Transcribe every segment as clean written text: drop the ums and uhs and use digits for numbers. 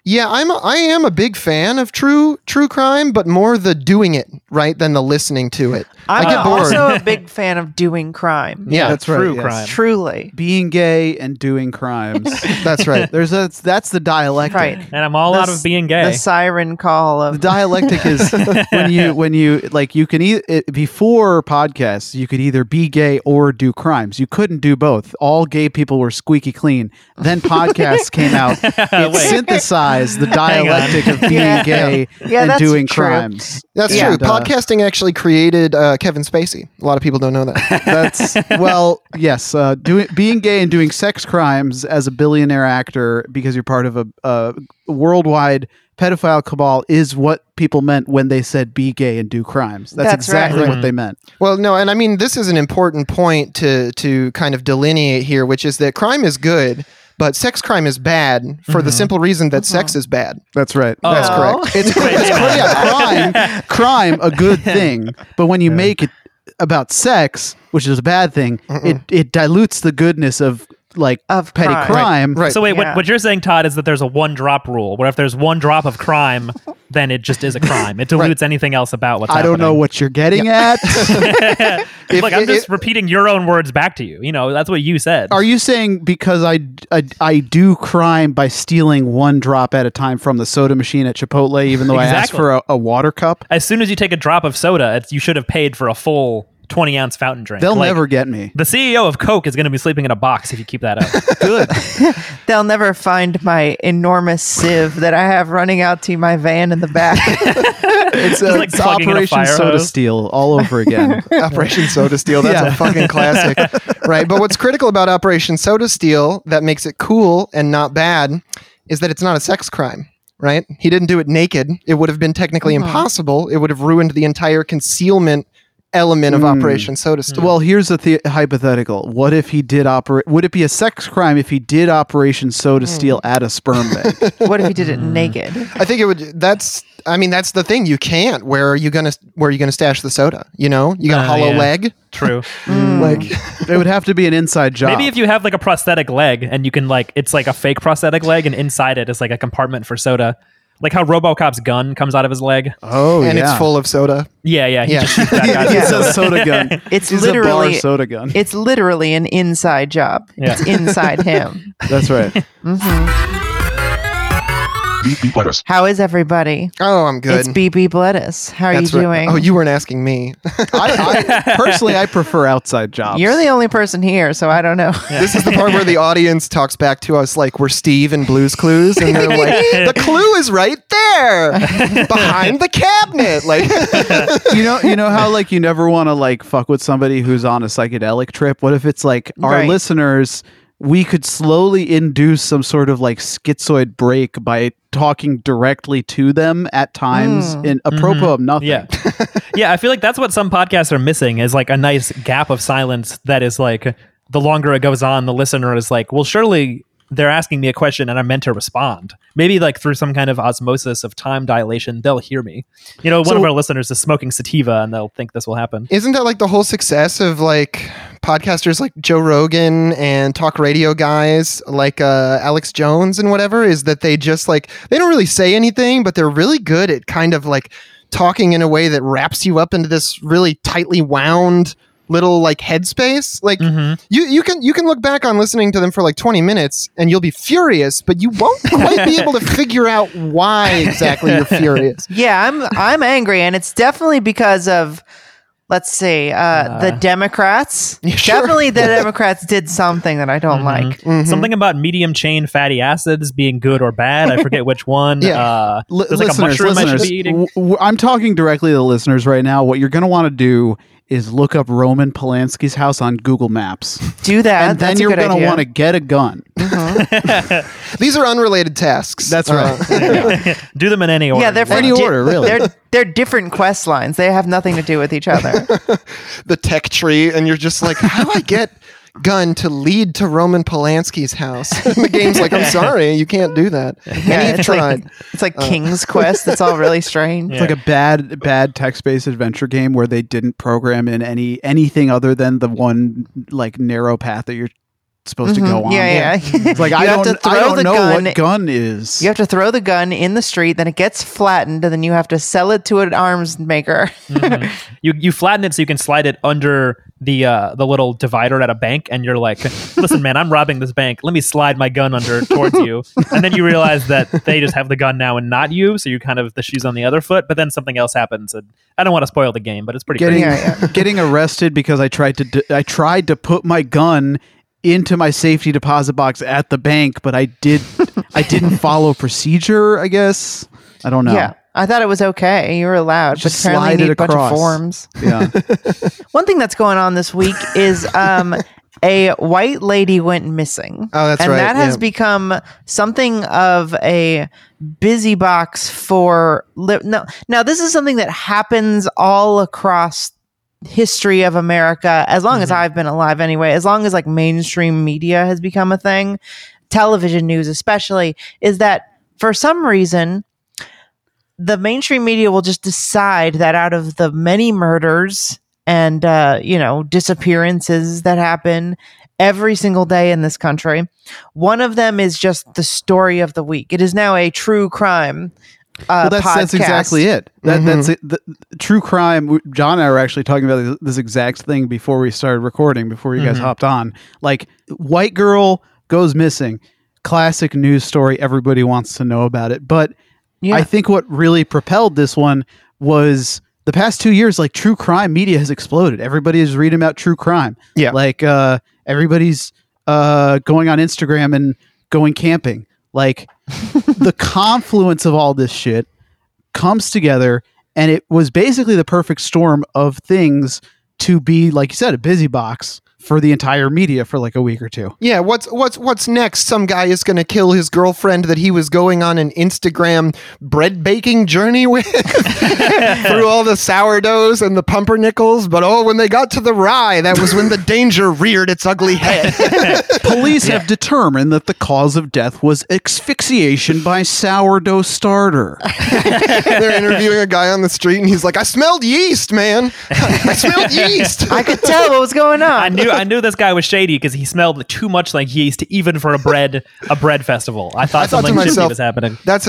Yeah, I am a big fan of true crime, but more the doing it, right, than the listening to it. I I'm get bored. also a big fan of doing crime. Yeah, that's right. True yes. crime. Truly. Being gay and doing crimes. That's right. That's the dialectic. Right. And I'm all out of being gay. The siren call The of dialectic is when you like you can before podcasts you could either be gay or do crimes. You couldn't do both. All gay people were squeaky clean. Then podcasts came out. It synthesized the dialectic of being gay Yeah, and that's doing true. crimes. That's Yeah. true. Podcasting actually created Kevin Spacey. A lot of people don't know that. That's yes. Being gay and doing sex crimes as a billionaire actor because you're part of a worldwide pedophile cabal is what people meant when they said be gay and do crimes. That's exactly right. what they meant. Well, no, and I mean, this is an important point to kind of delineate here, which is that crime is good, but sex crime is bad for the simple reason that sex is bad. That's right. That's Oh. correct. It's crime a good thing, but when you make it about sex, which is a bad thing, it dilutes the goodness of Of petty crime. crime. Right. So wait, Yeah. what you're saying, Todd, is that there's a 1-drop rule, where if there's 1 drop of crime, then it just is a crime. It dilutes anything else about what's I don't know happening. what you're getting at. Look, I'm just repeating your own words back to you. You know, that's what you said. Are you saying because I do crime by stealing 1 drop at a time from the soda machine at Chipotle, even though I asked Exactly. for a water cup? As soon as you take a drop of soda, you should have paid for a full 20-ounce fountain drink. They'll Like, never get me. The CEO of Coke is going to be sleeping in a box if you keep that up. Good. They'll never find my enormous sieve that I have running out to my van in the back. It's, like it's plugging in a Operation fire Soda hose. Steel all over again. Operation Soda Steel. That's a fucking classic. Right. But what's critical about Operation Soda Steel that makes it cool and not bad is that it's not a sex crime. Right. He didn't do it naked. It would have been technically impossible. It would have ruined the entire concealment element of Operation Soda Steel. Well, here's a hypothetical. What if he did operate? Would it be a sex crime if he did Operation Soda Steel at a sperm bank? What if he did it naked? I think it would. That's the thing. You can't. Where are you gonna stash the soda? You know, you got a hollow yeah. leg. True. Like, It would have to be an inside job. Maybe if you have like a prosthetic leg and you can it's like a fake prosthetic leg and inside it is like a compartment for soda. Like how RoboCop's gun comes out of his leg. oh, and yeah. it's full of soda. Yeah. He Yeah. just shoots that guy. It's a soda gun. It's He's literally a bar soda gun. It's literally an inside job. Yeah. It's inside him. That's right. BB Lettuce. How is everybody? Oh, I'm good. It's BB Bledis. How are That's you right. doing? Oh, you weren't asking me. I personally, I prefer outside jobs. You're the only person here, so I don't know. This is the part where the audience talks back to us like we're Steve in Blue's Clues, and they're like, "The clue is right there, behind the cabinet." Like, you know how like you never want to like fuck with somebody who's on a psychedelic trip. What if it's like our Right. listeners? We could slowly induce some sort of like schizoid break by talking directly to them at times in apropos of nothing. Yeah. Yeah, I feel like that's what some podcasts are missing is like a nice gap of silence that is like the longer it goes on, the listener is like, well, surely they're asking me a question and I'm meant to respond. Maybe like through some kind of osmosis of time dilation, they'll hear me. You know, one of our listeners is smoking sativa and they'll think this will happen. isn't that like the whole success of like podcasters like Joe Rogan and talk radio guys like Alex Jones and whatever? Is that they just like they don't really say anything, but they're really good at kind of like talking in a way that wraps you up into this really tightly wound little like headspace. Like you can look back on listening to them for like 20 minutes and you'll be furious, but you won't quite be able to figure out why exactly you're furious. Yeah, I'm angry, and it's definitely because of, let's see, the Democrats. Sure. Definitely the Democrats did something that I don't like. Something about medium chain fatty acids being good or bad. I forget which one. Yeah. There's like a mushroom I should be eating. I'm talking directly to the listeners right now. What you're going to want to do is look up Roman Polanski's house on Google Maps. Do that. And then That's a you're good going to idea. want to get a gun. These are unrelated tasks. That's right. Do them in any order. Yeah, they're for Any order, really. They're different quest lines. They have nothing to do with each other. The tech tree, and you're just like, how do I get gun to lead to Roman Polanski's house? And the game's like, I'm sorry, you can't do that. And you've it's tried. like King's Quest. It's all really strange. It's like a bad text-based adventure game where they didn't program in anything other than the one like narrow path that you're supposed to go on. Yeah. It's like You I have to don't throw the know gun- what gun is. You have to throw the gun in the street, then it gets flattened, and then you have to sell it to an arms maker. You flatten it so you can slide it under the little divider at a bank, and you're like, listen, man, I'm robbing this bank. Let me slide my gun under towards you. And then you realize that they just have the gun now and not you, so you kind of the shoes on the other foot. But then something else happens, and I don't want to spoil the game, but it's pretty Getting crazy. getting arrested because I tried to put my gun into my safety deposit box at the bank, but I didn't follow procedure, I guess. I don't know. Yeah. I thought it was okay. You were allowed, Just but apparently slide you it need a bunch of across. forms. Yeah. One thing that's going on this week is a white lady went missing. Oh, that's and right, that has yeah. become something of a busy box for. Now, this is something that happens all across history of America, as long as I've been alive anyway, as long as like mainstream media has become a thing, television news especially, is that for some reason the mainstream media will just decide that out of the many murders and disappearances that happen every single day in this country, one of them is just the story of the week. It is now a true crime Well, that's podcast. exactly it. That's it. The true crime. John and I were actually talking about this exact thing before we started recording, before you guys hopped on. Like, white girl goes missing. Classic news story. Everybody wants to know about it. But Yeah. I think what really propelled this one was the past 2 years, like, true crime media has exploded. Everybody is reading about true crime. Yeah. Like, everybody's going on Instagram and going camping. Like, the confluence of all this shit comes together, and it was basically the perfect storm of things to be, like you said, a busy box for the entire media for like a week or two. Yeah, what's next? Some guy is going to kill his girlfriend that he was going on an Instagram bread baking journey with through all the sourdoughs and the pumpernickels. But when they got to the rye, that was when the danger reared its ugly head. Police have determined that the cause of death was asphyxiation by sourdough starter. They're interviewing a guy on the street, and he's like, "I smelled yeast, man. I smelled yeast." I could tell what was going on. I knew this guy was shady because he smelled too much like yeast, even for a bread festival. I thought I thought to something shady myself, was happening. that's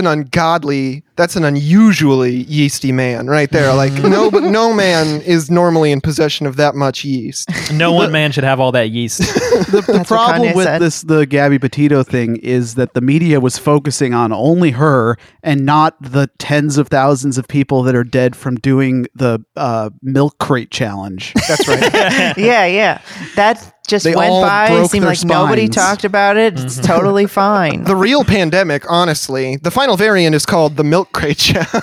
an unusually yeasty man right there. Like, no man is normally in possession of that much yeast. No one man should have all that yeast. The That's what problem Kanye with said. the Gabby Petito thing is that the media was focusing on only her and not the tens of thousands of people that are dead from doing the milk crate challenge. That's right. Yeah. That just They went all by. It broke seemed their like nobody spines. talked about it. It's totally fine. The real pandemic, honestly, the final variant is called the milk crate challenge.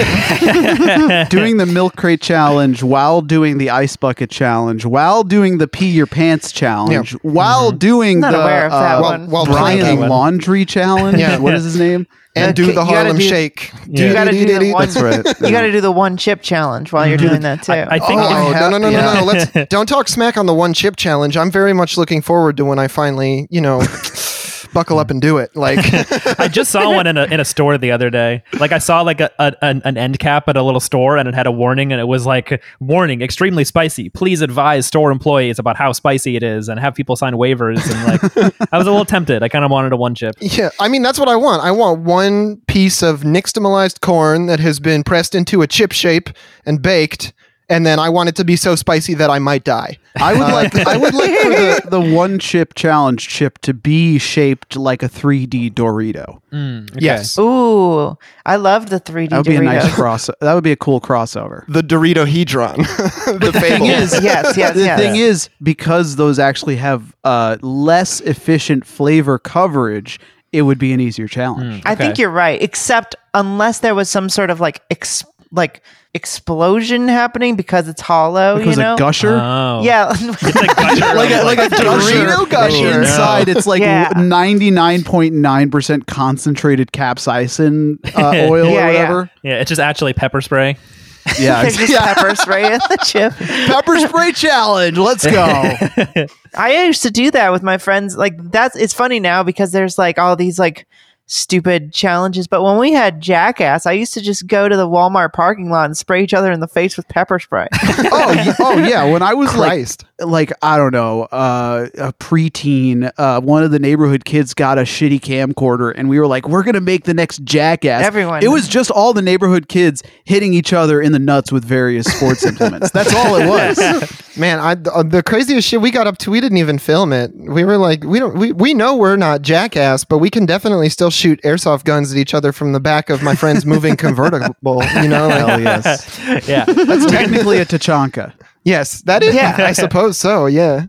Doing the milk crate challenge while doing the ice bucket challenge, while doing the pee your pants challenge, while doing Not the aware of that one. while Brian planking. laundry challenge. Yeah. What is his name? And do Okay, the you gotta Harlem do- Shake. You got to do the one. That's right. You got to do the one chip challenge while you're doing that too. I think Oh, no. Yeah. Let's don't talk smack on the one chip challenge. I'm very much looking forward to when I finally, buckle up and do it. Like, I just saw one in a store the other day. Like, I saw like an end cap at a little store, and it had a warning, and it was like, "Warning: extremely spicy. Please advise store employees about how spicy it is, and have people sign waivers." And like, I was a little tempted. I kind of wanted a one chip. yeah, I mean, that's what I want. I want one piece of nixtamalized corn that has been pressed into a chip shape and baked. And then I want it to be so spicy that I might die. I would like for the one chip challenge chip to be shaped like a 3D Dorito. Okay. Yes. Ooh, I love the 3D That would be a Doritos. nice That would be a cool crossover. The Dorito Hedron. The fable. Yes. The thing is, because those actually have less efficient flavor coverage, it would be an easier challenge. I think you're right, except unless there was some sort of like explosion happening because it's hollow, Because a gusher, Oh. Yeah. It's like gusher like a Dorito gusher inside. It's like Yeah. 99.9% concentrated capsaicin oil Yeah, or yeah. whatever. Yeah, it's just actually pepper spray. Yeah, There's just pepper spray in the chip. pepper spray challenge. Let's go. I used to do that with my friends. Like it's funny now because there's like all these like stupid challenges. But when we had Jackass, I used to just go to the Walmart parking lot and spray each other in the face with pepper spray. Oh yeah. When I was Christ. like I don't know, a preteen, one of the neighborhood kids got a shitty camcorder, and we were like, we're gonna make the next Jackass. Everyone. It was just all the neighborhood kids hitting each other in the nuts with various sports implements. That's all it was. Man, the craziest shit we got up to, we didn't even film it. We were like, we know we're not Jackass, but we can definitely still shoot airsoft guns at each other from the back of my friend's moving convertible. You know, like, Hell yes. Yeah. That's technically a Tachanka. yes, that is. Yeah. I suppose so. Yeah,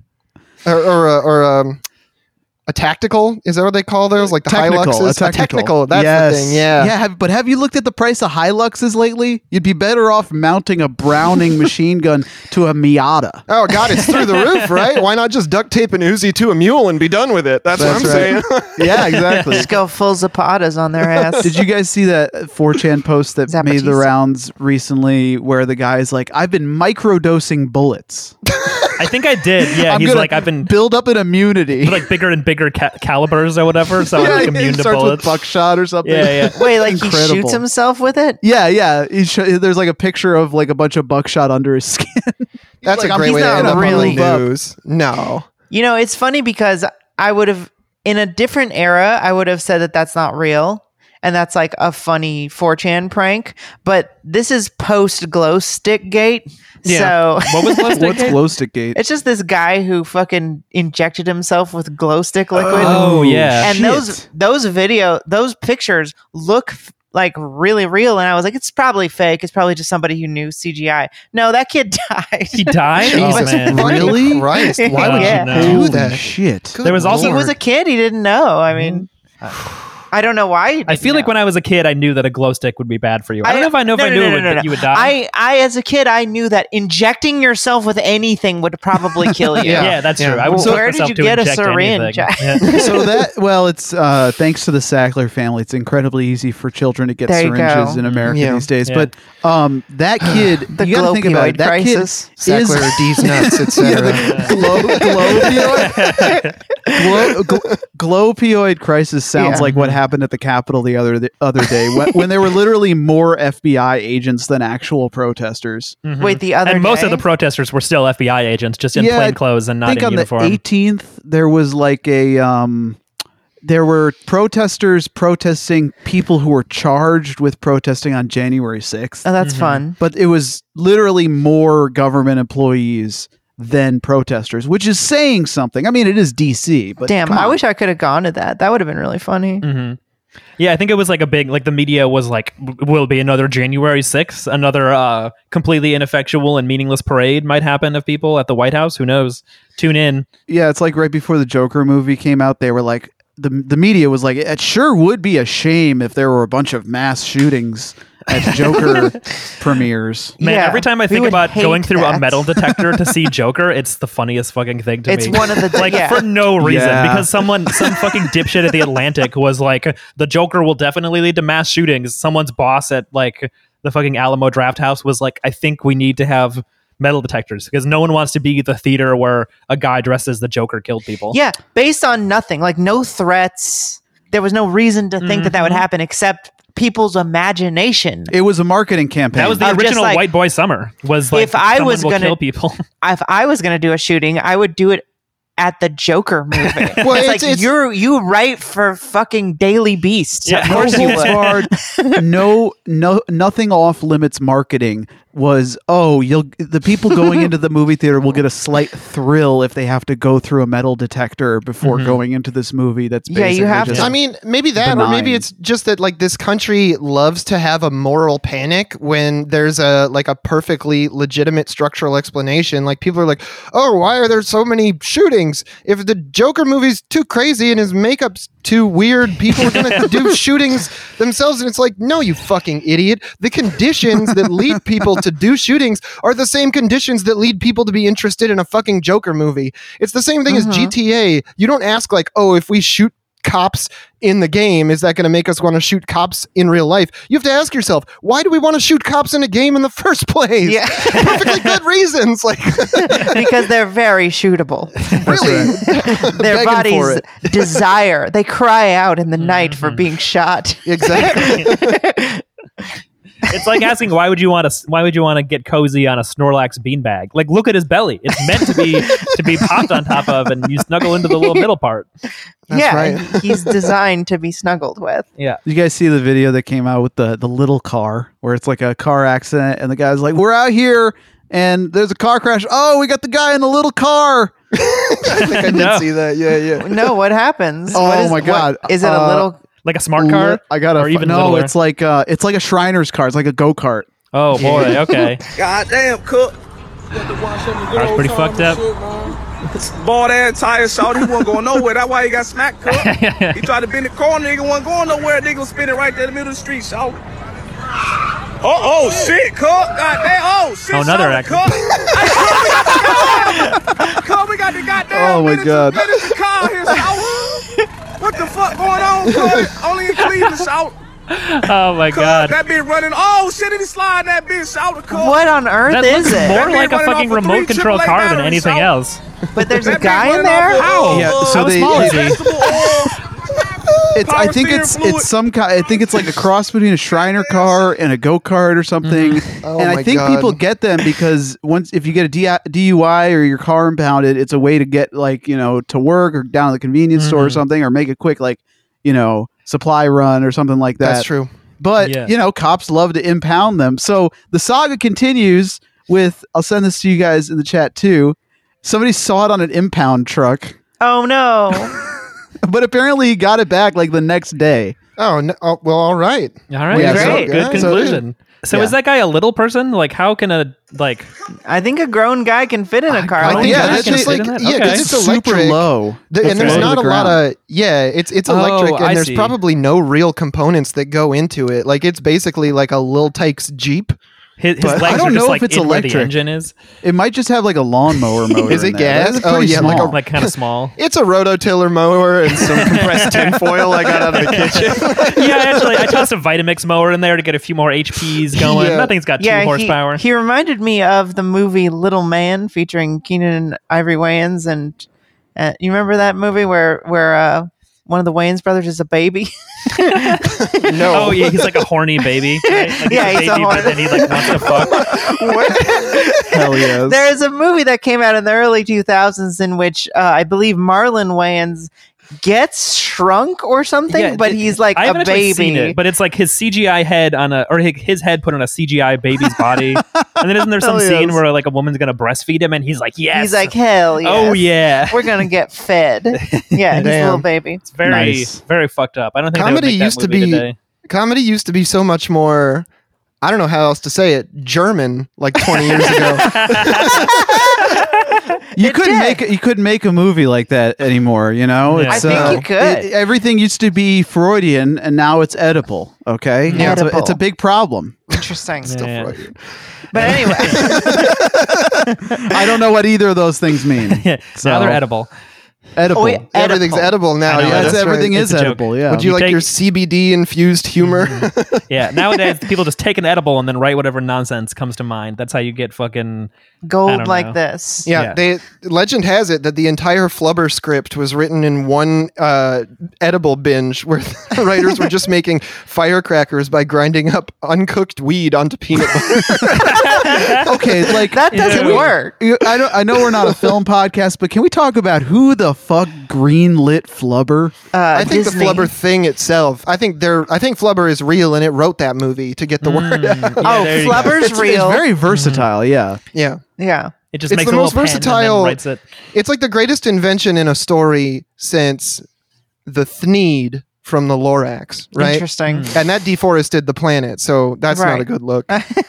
or a tactical. Is that what they call those? Like the Hiluxes? A technical. That's Yes. the thing. Yeah. Yeah. But have you looked at the price of Hiluxes lately? You'd be better off mounting a Browning machine gun to a Miata. Oh God, it's through the roof, right? Why not just duct tape an Uzi to a mule and be done with it? That's what I'm saying. Yeah, exactly. Just go full Zapatas on their ass. Did you guys see that 4chan post that made the Zapatista. rounds recently where the guy's like, I've been microdosing bullets. I think I did. Yeah. I'm He's gonna like, I've been build up an immunity. like bigger and bigger calibers or whatever. So I'm like he immune to starts with bullets. buckshot or something. Yeah, yeah. Wait, like he Incredible. shoots himself with it? Yeah. There's like a picture of like a bunch of buckshot under his skin. That's Like, a great he's way to not end up really- on the news. No. You know, it's funny because I would have, in a different era, I would have said that that's not real. And that's like a funny 4chan prank. But this is post glow stick gate. Yeah. So What was Glow Stick What's Gate? glow stick gate? it's just this guy who fucking injected himself with glow stick liquid. Oh, yeah. And shit. those pictures look like really real. And I was like, it's probably fake. It's probably just somebody who knew CGI. No, that kid died. He died? Oh, Jesus man. fucking Really? Christ. Why would Yeah. you Holy do that? shit. Good There was also- He was a kid. He didn't know. I mean, I don't know why. he I feel didn't like know. when I was a kid, I knew that a glow stick would be bad for you. I don't know if I knew if no, I no, knew no, it would, no, no. you would die. I as a kid, I knew that injecting yourself with anything would probably kill you. yeah, that's Yeah. true. I would So put where did myself you to get a inject syringe? anything. Yeah. So it's thanks to the Sackler family, it's incredibly easy for children to get There you syringes go. in America Yeah. these days. Yeah. But that kid, The you gotta think about it. glopioid That crisis. Sackler, D's nuts, etc. Glopioid crisis sounds Yeah. like what happened at the Capitol the other day when there were literally more FBI agents than actual protesters. Mhm. Wait, the other and most day? of the protesters were still FBI agents, just in Yeah, plain clothes and I not think in on uniform. the 18th there was like there were protesters protesting people who were charged with protesting on January 6th. Oh, that's fun. But it was literally more government employees than protesters, which is saying something. I mean, it is DC, but Damn, come I on. wish I could have gone to that. That would have been really funny. Mhm. Yeah, I think it was like a big, like the media was like, will be another January 6th, another completely ineffectual and meaningless parade might happen of people at the White House. Who knows? Tune in. Yeah, it's like right before the Joker movie came out, they were like, the media was like, it sure would be a shame if there were a bunch of mass shootings at Joker premieres. Man, Yeah, every time I we think would about going hate through a that. metal detector to see Joker, it's the funniest fucking thing to It's me. one of the like yeah. for no reason, Yeah. because some fucking dipshit at the Atlantic was like, the Joker will definitely lead to mass shootings. Someone's boss at like the fucking Alamo Draft House was like, I think we need to have metal detectors because no one wants to be the theater where a guy dressed as the Joker killed people. Yeah, based on nothing, like no threats. There was no reason to think that would happen except people's imagination. It was a marketing campaign. That was the I'm just original like, White Boy Summer. Was like, if I someone was will gonna- kill people. If I was going to do a shooting, I would do it at the Joker movie. Well, it's it's- like you write for fucking Daily Beast. Yeah. Of no course you holds would. barred, no, nothing off limits marketing was, the people going into the movie theater will get a slight thrill if they have to go through a metal detector before going into this movie. That's Yeah, you basically have just to. I mean, maybe that, or maybe benign. it's just that like this country loves to have a moral panic when there's a perfectly legitimate structural explanation. Like people are like, "Oh, why are there so many shootings? If the Joker movie's too crazy and his makeup's too weird, people are gonna do shootings themselves." And it's like, no, you fucking idiot. The conditions that lead people to do shootings are the same conditions that lead people to be interested in a fucking Joker movie. It's the same thing as GTA. You don't ask like, oh, if we shoot cops in the game, is that going to make us want to shoot cops in real life? You have to ask yourself, why do we want to shoot cops in a game in the first place? Yeah. Perfectly good reasons. Like, Because they're very shootable. really? Their Begging for bodies desire. They cry out in the night for being shot. Exactly. It's like asking why would you want to get cozy on a Snorlax beanbag? Like, look at his belly. It's meant to be popped on top of, and you snuggle into the little middle part. yeah, right. he's designed to be snuggled with. Yeah. You guys see the video that came out with the little car where it's like a car accident and the guy's like, we're out here and there's a car crash. Oh, we got the guy in the little car. I think I did No. see that. Yeah. No, what happens? Oh, What is- my God. Is it a little? Like a smart car? I got Or even no. littler? It's like a Shriner's car. It's like a go kart. Oh boy, okay. God damn, cook. Car's pretty fucked up. Bald ass tires, shot. He wasn't going nowhere. That's why he got smacked, cook. He tried to bend the corner, nigga wasn't going nowhere. Nigga was spinning right there in the middle of the street, shot. Oh shit, cook. God damn. Oh shit. Oh, another shot, accident. Cook, we got the goddamn. Oh, my God. Miniature car here, shot. What the fuck going on, cook? Only in Cleveland, shot. Oh my god. That bitch running. Oh shit, he sliding that bitch out the car. What on earth That is looks it? more That like a man running fucking off of remote 3 control AAA car than batteries, anything so- else. But there's a That bitch guy in running there. off of, How? Yeah, so How they- small is he? vegetable oil. I Power think steering it's fluid. some kind. I think it's like a cross between a Shriner car and a go kart or something. Oh and my I think God. people get them because if you get a DUI or your car impounded, it's a way to get to work or down to the convenience store or something, or make a quick supply run or something like that. That's true. But Yeah. cops love to impound them. So the saga continues with. I'll send this to you guys in the chat too. Somebody saw it on an impound truck, Oh no! but apparently he got it back like the next day. Oh, no, well, all right. All right. Yeah, great. Good Yeah, conclusion. So yeah. is that guy a little person? Like, how can I think a grown guy can fit in a car. I like think yeah, that. it's can just fit like in that? yeah, Okay. because it's super electric. low. And there's low to not the a lot ground. of it's electric, Oh, I and there's see. probably no real components that go into it. Like it's basically like a Lil Tykes Jeep. his But legs I don't are know just if like it's in where the electric. engine is? It might just have like a lawnmower motor. Is it in there. gas? That's Oh, pretty yeah, like small. Like kind of small. It's a rototiller mower and some compressed tinfoil I got out of the kitchen. Yeah, actually, I tossed a Vitamix mower in there to get a few more HPs going. Yeah. Nothing's got 2 Yeah, horsepower. he reminded me of the movie Little Man featuring Keenan and Ivory Wayans, and you remember that movie where one of the Wayans brothers is a baby. No. Oh yeah, he's like a horny baby. Right? Like Yeah, he's a baby, horny- but then he like wants to fuck. Hell yes. There is a movie that came out in the early 2000s in which I believe Marlon Wayans gets shrunk or something, Yeah, but he's like I a haven't actually baby. seen it, but it's like his CGI head his head put on a CGI baby's body, and then isn't there some Hell scene yes. where like a woman's gonna breastfeed him, and he's like, yes, He's like, hell yes. oh yeah, We're going to get fed. Yeah, he's a Damn. little baby. it's very Nice. very fucked up. I don't think Comedy they would make that used to movie be- today. Comedy used to be so much more. I don't know how else to say it. German, like 20 years ago. You couldn't make a movie like that anymore. Yeah. I think you could. Everything used to be Freudian, and now it's edible. Okay, Yeah. it's Edible. a big problem. Interesting. Yeah. Freudian. But anyway, I don't know what either of those things mean. Now they're edible. Edible. Oh, yeah. Everything's edible now. I know, Yeah, Yes, that's everything right. is It's a joke. edible. Yeah. Would you like take- your CBD infused humor? Yeah, nowadays people just take an edible and then write whatever nonsense comes to mind. That's how you get fucking. I gold don't like know. this. Yeah, legend has it that the entire Flubber script was written in one edible binge where the writers were just making firecrackers by grinding up uncooked weed onto peanut butter. Okay, like That doesn't Yeah. work. I know we're not a film podcast, but can we talk about who the fuck greenlit Flubber? I think Disney. the Flubber thing itself. I think Flubber is real and it wrote that movie to get the word out. Oh, there you go. Flubber's It's real. very versatile. Yeah. Yeah. Yeah. It just It's makes the a most little pen and then versatile- writes it. It's like the greatest invention in a story since the Thneed from the Lorax, right? Interesting. And that deforested the planet, so that's not Right. a good look.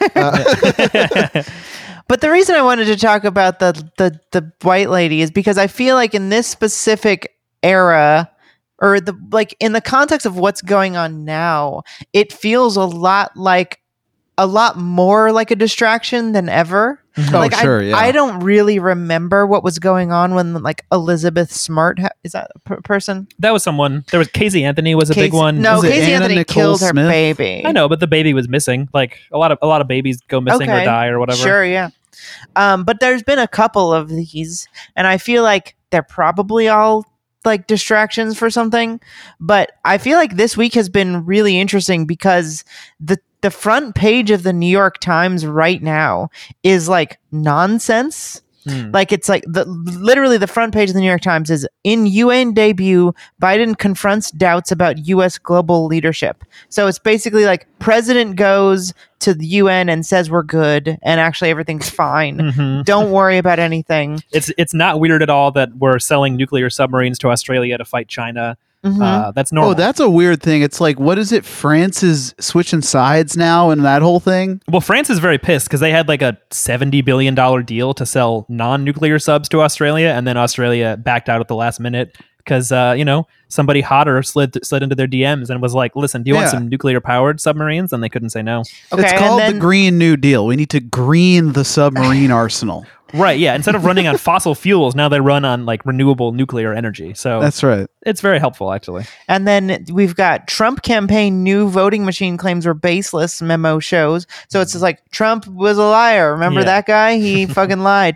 But the reason I wanted to talk about the white lady is because I feel like in this specific era, or in the context of what's going on now, it feels a lot more like a distraction than ever. Oh, sure, yeah. I don't really remember what was going on when like Elizabeth Smart is that a person? That was someone. There was Casey Anthony was a big Casey- one. No, Was it Casey Anna Anthony Nicole killed her Smith? baby. I know, but the baby was missing. Like a lot of babies go missing or die or whatever. Sure, yeah. But there's been a couple of these, and I feel like they're probably all like distractions for something. But I feel like this week has been really interesting because the front page of the New York Times right now is like nonsense. Like it's like literally the front page of the New York Times is in UN debut, Biden confronts doubts about US global leadership. So it's basically like president goes to the UN and says we're good and actually everything's fine. Don't worry about anything. It's not weird at all that we're selling nuclear submarines to Australia to fight China. That's normal. Oh, that's a weird thing. It's like, what is it? France is switching sides now and that whole thing? Well, France is very pissed because they had like a $70 billion deal to sell non-nuclear subs to Australia, and then Australia backed out at the last minute because, somebody hotter slid into their DMs and was like, listen, do you want some nuclear-powered submarines? And they couldn't say no. Okay, it's called the Green New Deal. We need to green the submarine arsenal. Right, yeah. Instead of running on fossil fuels, now they run on like renewable nuclear energy. So that's right. It's very helpful, actually. And then we've got Trump campaign new voting machine claims were baseless, memo shows. So it's just like Trump was a liar. Remember that guy? He fucking lied.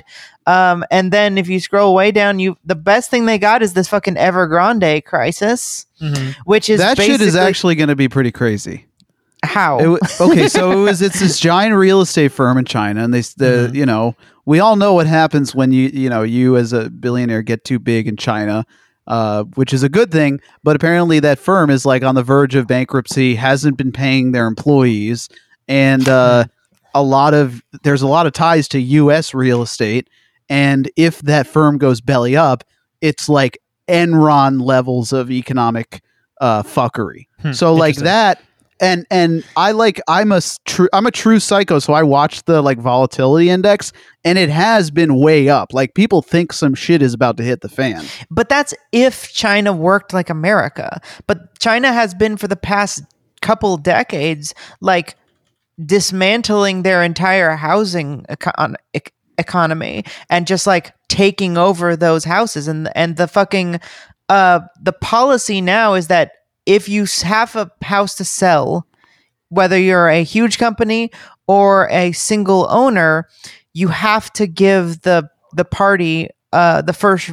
And then if you scroll way down, the best thing they got is this fucking Evergrande crisis, which is that shit is actually going to be pretty crazy. How? So it's this giant real estate firm in China, and we all know what happens when you as a billionaire get too big in China, which is a good thing. But apparently that firm is like on the verge of bankruptcy, hasn't been paying their employees, and there's a lot of ties to U.S. real estate. And if that firm goes belly up, it's like Enron levels of economic fuckery. So like that. And I'm a true psycho, so I watched the like volatility index, and it has been way up. Like people think some shit is about to hit the fan. But that's if China worked like America. But China has been for the past couple decades like dismantling their entire housing economy and just like taking over those houses, and the fucking the policy now is that if you have a house to sell, whether you're a huge company or a single owner, you have to give the party the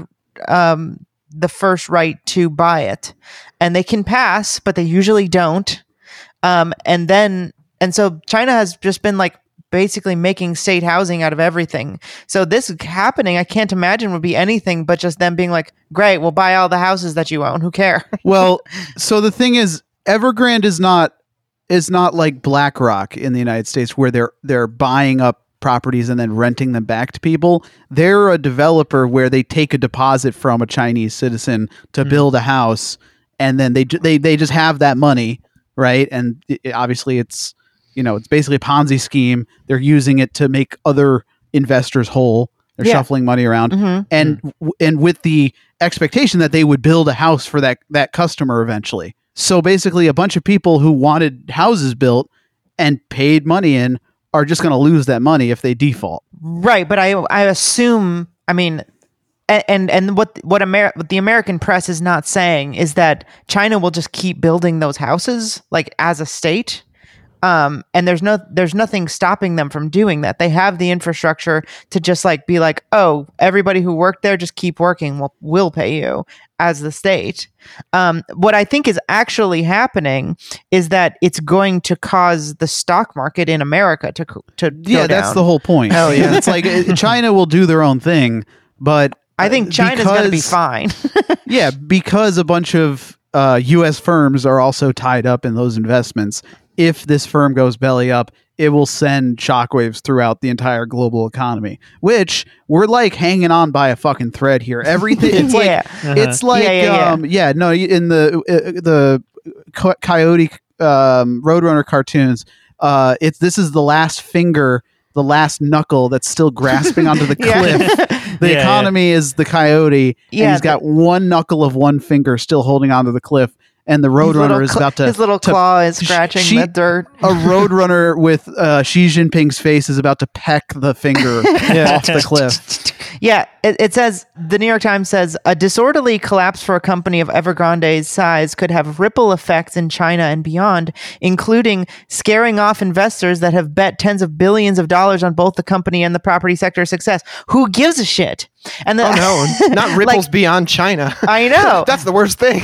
first right to buy it, and they can pass, but they usually don't. And so China has just been like basically making state housing out of everything. So this happening, I can't imagine would be anything but just them being like, great, we'll buy all the houses that you own. Who cares? Well, so the thing is, Evergrande is not like BlackRock in the United States where they're buying up properties and then renting them back to people. They're a developer where they take a deposit from a Chinese citizen to build a house, and then they just have that money, right? And obviously it's basically a Ponzi scheme. They're using it to make other investors whole. They're shuffling money around, and with the expectation that they would build a house for that customer eventually. So basically, a bunch of people who wanted houses built and paid money in are just going to lose that money if they default. Right, but I assume, I mean, and what the American press is not saying is that China will just keep building those houses like as a state. And there's nothing stopping them from doing that. They have the infrastructure to just like be like, oh, everybody who worked there, just keep working. We'll pay you as the state. What I think is actually happening is that it's going to cause the stock market in America to go down. That's the whole point. Hell yeah. It's like China will do their own thing, but I think China's going to be fine. Yeah, because a bunch of U.S. firms are also tied up in those investments. If this firm goes belly up, it will send shockwaves throughout the entire global economy, which we're like hanging on by a fucking thread here. Everything it's in the Coyote Roadrunner cartoons, this is the last finger, the last knuckle that's still grasping onto the cliff. The economy is the coyote, and he's got one knuckle of one finger still holding onto the cliff. And the Roadrunner is about to... His little claw is scratching the dirt. A Roadrunner with Xi Jinping's face is about to peck the finger off the cliff. Yeah, it says, the New York Times says, a disorderly collapse for a company of Evergrande's size could have ripple effects in China and beyond, including scaring off investors that have bet tens of billions of dollars on both the company and the property sector's success. Who gives a shit? And then, Oh no, not ripples beyond China. I know. That's the worst thing.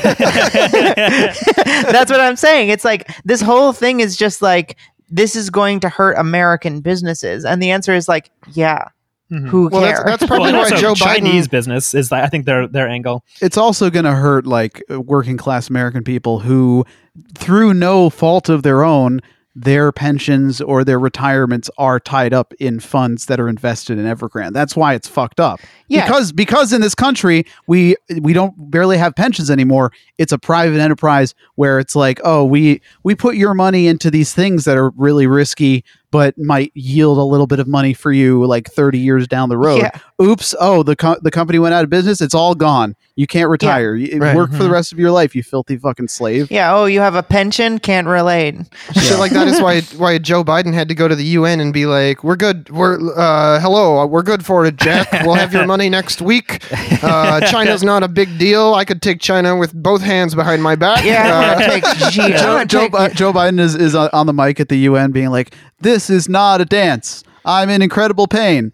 That's what I'm saying. It's like this whole thing is just like, this is going to hurt American businesses. And the answer is like, yeah, who Well, cares? that's probably Well, and why also Joe Chinese Biden. business is, I think, their angle. It's also going to hurt like working class American people who, through no fault of their own, their pensions or their retirements are tied up in funds that are invested in Evergrande. That's why it's fucked up. Yeah. Because in this country we don't barely have pensions anymore. It's a private enterprise where it's like, oh, we put your money into these things that are really risky but might yield a little bit of money for you like 30 years down the road. Yeah. Oops, oh, the company went out of business. It's all gone. You can't retire. You Right. work for the rest of your life, you filthy fucking slave. Yeah. Oh, you have a pension? Can't relate. Shit like that is why Joe Biden had to go to the UN and be like, "We're good. Hello, we're good for it, Jack. We'll have your money next week. China's not a big deal. I could take China with both hands behind my back." Yeah, I'm gonna take Xi. I'm Joe gonna take- Biden is on the mic at the UN being like, "This is not a dance. I'm in incredible pain.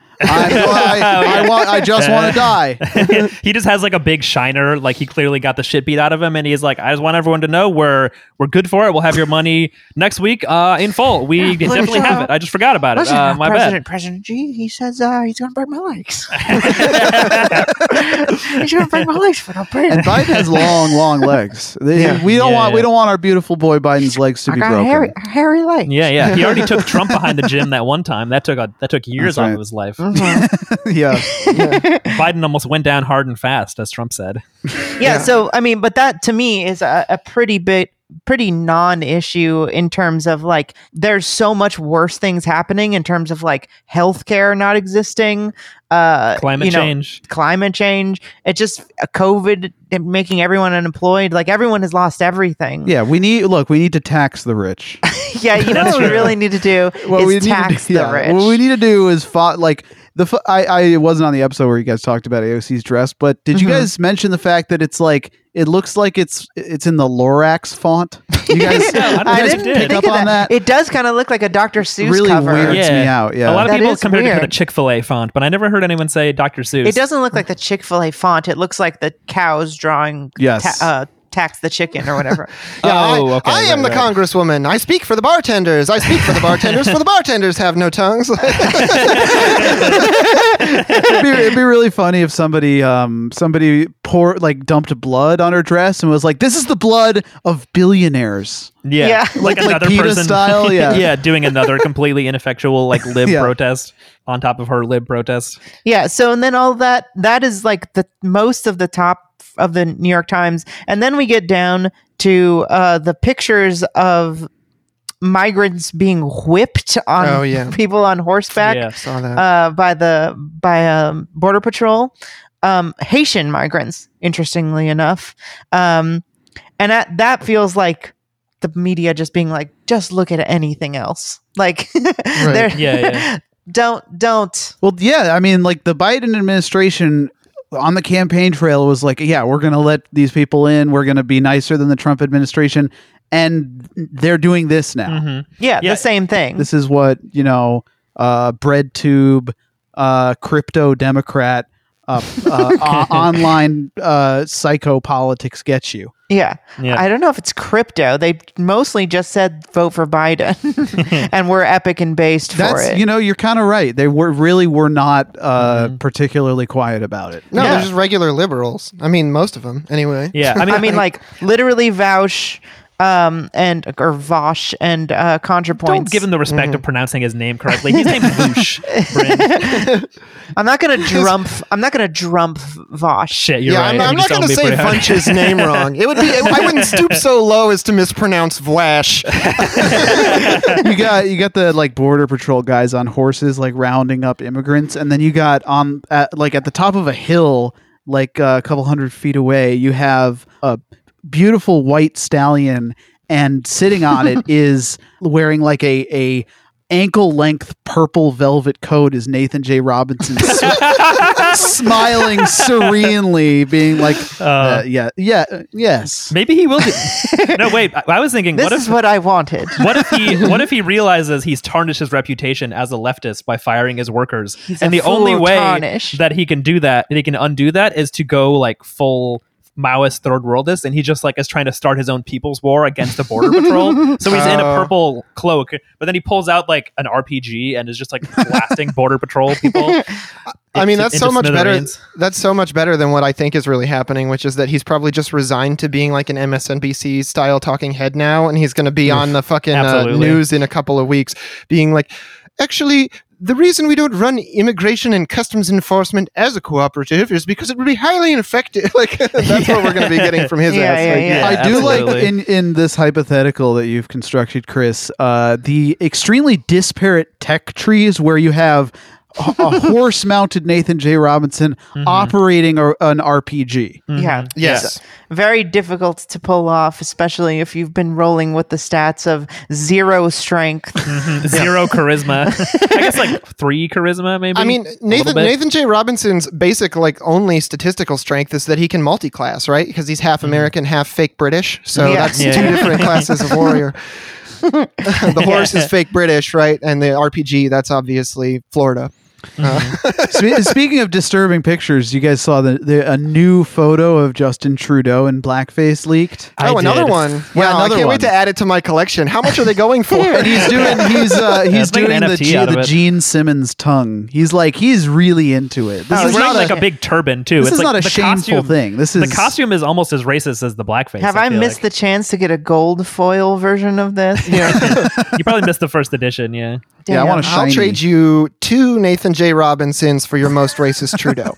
I just want to die." He just has like a big shiner, like he clearly got the shit beat out of him, and he's like, I just want everyone to know we're good for it. We'll have your money next week in full. We definitely have it. I just forgot about it. Listen, My President Xi, he says he's going to break my legs. He's going to break my legs for no prayer. And Biden has long legs. We don't want our beautiful boy Biden's legs to I be got broken. hairy legs. Yeah. He already took Trump behind the gym that one time. That took years That's off right. of his life. Yeah. Biden almost went down hard and fast, as Trump said. Yeah, so I mean, but that to me is a pretty non-issue in terms of like there's so much worse things happening in terms of like healthcare not existing, Climate change. It's just a COVID making everyone unemployed. Like everyone has lost everything. Yeah, we need to tax the rich. Yeah, you know what we really need to do is tax the rich. What we need to do is I wasn't on the episode where you guys talked about AOC's dress, but did you guys mention the fact that it's like it looks like it's in the Lorax font? You guys, I didn't did. think pick of up on that? It does kind of look like a Dr. Seuss Really cover. weird. Weirds me out, yeah. A lot of That people is compared it to the weird. Chick-fil-A font, but I never heard anyone say Dr. Seuss. It doesn't look like the Chick-fil-A font. It looks like the cows drawing Yes. tax the chicken or whatever. Oh, okay. I am right, the right. Congresswoman. I speak for the bartenders. I speak for the bartenders, for the bartenders have no tongues. It'd be really funny if somebody dumped blood on her dress and was like, "This is the blood of billionaires." Yeah. Yeah. Like Like another PETA person style, yeah. yeah, doing another completely ineffectual like lib Yeah. protest on top of her lib protest. Yeah. So, and then all that is like the most of the top of the New York Times. And then we get down to the pictures of migrants being whipped on Oh, yeah. people on horseback Yeah. Saw that. by Border Patrol. Haitian migrants, interestingly enough. And that feels like the media just being like, just look at anything else. Like, they're- Yeah. don't. Well, yeah, I mean, like the Biden administration on the campaign trail was like, "Yeah, we're going to let these people in. We're going to be nicer than the Trump administration," and they're doing this now. Mm-hmm. Yeah, Yeah. the same thing. This is what bread tube, crypto Democrat, online psycho politics gets you. Yeah. Yeah. I don't know if it's crypto. They mostly just said vote for Biden and we're epic and based for it. You're kind of right. They were not particularly quiet about it. No, Yeah. they're just regular liberals. I mean, most of them, anyway. Yeah. I mean, like literally Vaush or Vosh and ContraPoints. Don't give him the respect of pronouncing his name correctly. His name's Voosh. Bryn. I'm not gonna drump Vosh. Shit, you're Yeah, right. I'm You not just going to owned me say pretty hard. Funch's name wrong. It would be. I wouldn't stoop so low as to mispronounce Vlash. you got the like border patrol guys on horses like rounding up immigrants, and then you got at the top of a hill, like a couple 100 feet away, you have a beautiful white stallion, and sitting on it is wearing like a ankle length purple velvet coat is Nathan J. Robinson's smiling serenely, being like, yes. Maybe he will. No, wait. I was thinking, This is what I wanted. What if he realizes he's tarnished his reputation as a leftist by firing his workers, and the only way that he can do that, he can undo that, is to go like full Maoist third worldist, and he just like is trying to start his own people's war against the border patrol. So he's in a purple cloak, but then he pulls out like an RPG and is just like blasting border patrol people. I mean, that's so much better. smithereens. That's so much better than what I think is really happening, which is that he's probably just resigned to being like an MSNBC style talking head now, and he's going to be on the fucking news in a couple of weeks, being like, actually, the reason we don't run immigration and customs enforcement as a cooperative is because it would be highly ineffective. Like that's what we're going to be getting from his ass. I do like in this hypothetical that you've constructed, Chris, the extremely disparate tech trees where you have a horse-mounted Nathan J. Robinson operating an RPG. Yeah. Yes. So, very difficult to pull off, especially if you've been rolling with the stats of 0 strength. 0 charisma. I guess like 3 charisma, maybe. I mean, Nathan J. Robinson's basic, like, only statistical strength is that he can multi-class, right? Because he's half American, half fake British. So that's two different classes of warrior. The horse is fake British, right? And the RPG, that's obviously Florida. Speaking of disturbing pictures, you guys saw a new photo of Justin Trudeau in blackface leaked. Another one. Yeah, I can't wait to add it to my collection. How much are they going for? And he's doing the Gene Simmons tongue. He's really into it. He's wearing like a big turban too. This is not a shameful thing. The costume is almost as racist as the blackface. Have I missed the chance to get a gold foil version of this? Yeah. You probably missed the first edition. Yeah. Damn. Yeah, I want a shiny. I'll trade you 2 Nathan J. Robinsons for your most racist Trudeau.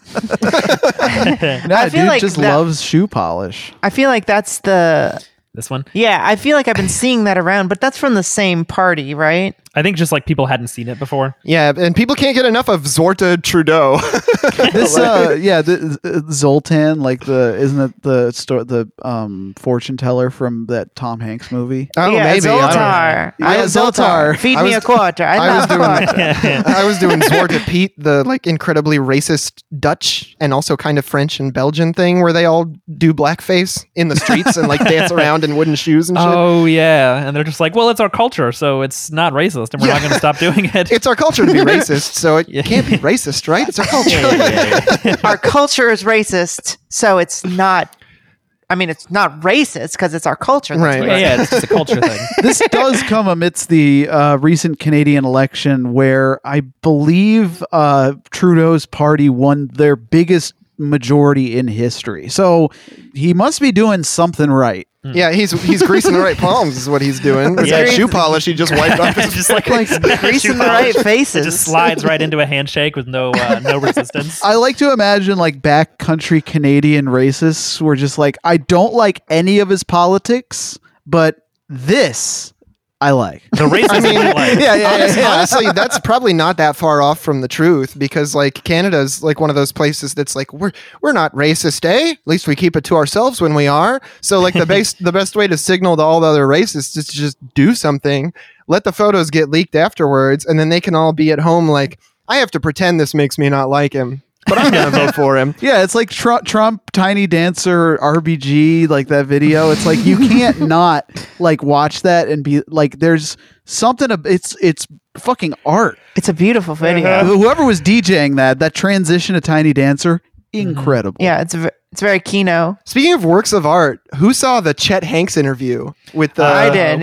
I feel like just loves shoe polish. I feel like that's this one. Yeah, I feel like I've been seeing that around, but that's from the same party, right? I think just like people hadn't seen it before. Yeah, and people can't get enough of Zorta Trudeau. Zoltan, like isn't it the fortune teller from that Tom Hanks movie? Oh, yeah, maybe. Zoltar. Zoltar. Feed me a quarter. I was doing Zorta Pete, the like incredibly racist Dutch and also kind of French and Belgian thing where they all do blackface in the streets and like dance around in wooden shoes and shit. Oh yeah, and they're just like, well, it's our culture, so it's not racist. And we're not going to stop doing it. It's our culture to be racist, so it can't be racist, right? It's our culture. Our culture is racist, so it's not. I mean, it's not racist because it's our culture. That's Right. Yeah, it's just a culture thing. This does come amidst the recent Canadian election where I believe Trudeau's party won their biggest majority in history. So he must be doing something right. Yeah, he's greasing the right palms is what he's doing. That shoe polish he just wiped off his just like greasing the right faces. It just slides right into a handshake with no resistance. I like to imagine like backcountry Canadian racists were just like, I don't like any of his politics, but this I like. The racism I like. Honestly, that's probably not that far off from the truth because like Canada's like one of those places that's like we're not racist, eh? At least we keep it to ourselves when we are. So like the best way to signal to all the other racists is to just do something, let the photos get leaked afterwards, and then they can all be at home like, I have to pretend this makes me not like him, but I'm gonna vote for him. Yeah, it's like Trump Tiny Dancer RBG, like that video. It's like you can't not like watch that and be like, there's something. It's fucking art. It's a beautiful video. Whoever was DJing that transition to Tiny Dancer, incredible. Yeah, it's very Kino. Speaking of works of art, who saw the Chet Hanks interview with the I did.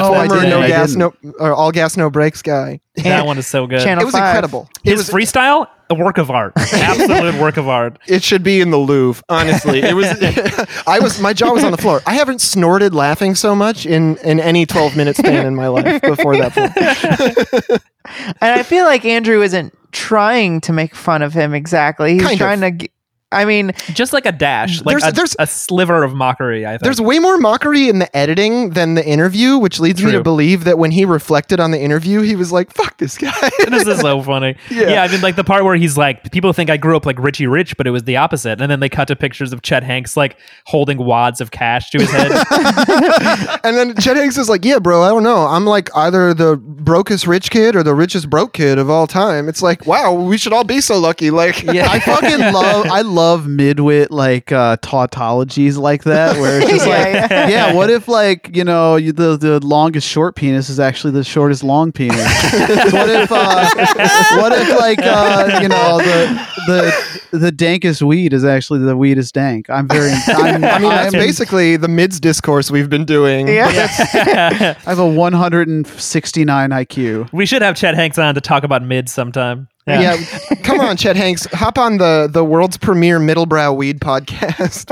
All Gas No Brakes guy? That one is so good. Channel It was 5. incredible. His freestyle, a work of art. Absolute work of art. It should be in the Louvre. Honestly, it was. My jaw was on the floor. I haven't snorted laughing so much in any 12-minute span in my life before that point. And I feel like Andrew isn't trying to make fun of him exactly. He's trying to. I mean, just like a dash, like there's a sliver of mockery. I think there's way more mockery in the editing than the interview, which leads me to believe that when he reflected on the interview, he was like, "Fuck this guy." This is so funny. Yeah, I mean, like the part where he's like, people think I grew up like Richie Rich, but it was the opposite. And then they cut to pictures of Chet Hanks like holding wads of cash to his head. And then Chet Hanks is like, "Yeah, bro, I don't know. I'm like either the brokest rich kid or the richest broke kid of all time. It's like, wow, we should all be so lucky. Like, I love midwit like tautologies like that, where it's just what if like the longest short penis is actually the shortest long penis? what if like the dankest weed is actually the weed is dank? That's basically the mids discourse we've been doing. Yeah. I have a 169 IQ. We should have Chet Hanks on to talk about mids sometime. Yeah, come on, Chet Hanks, hop on the world's premier middlebrow weed podcast.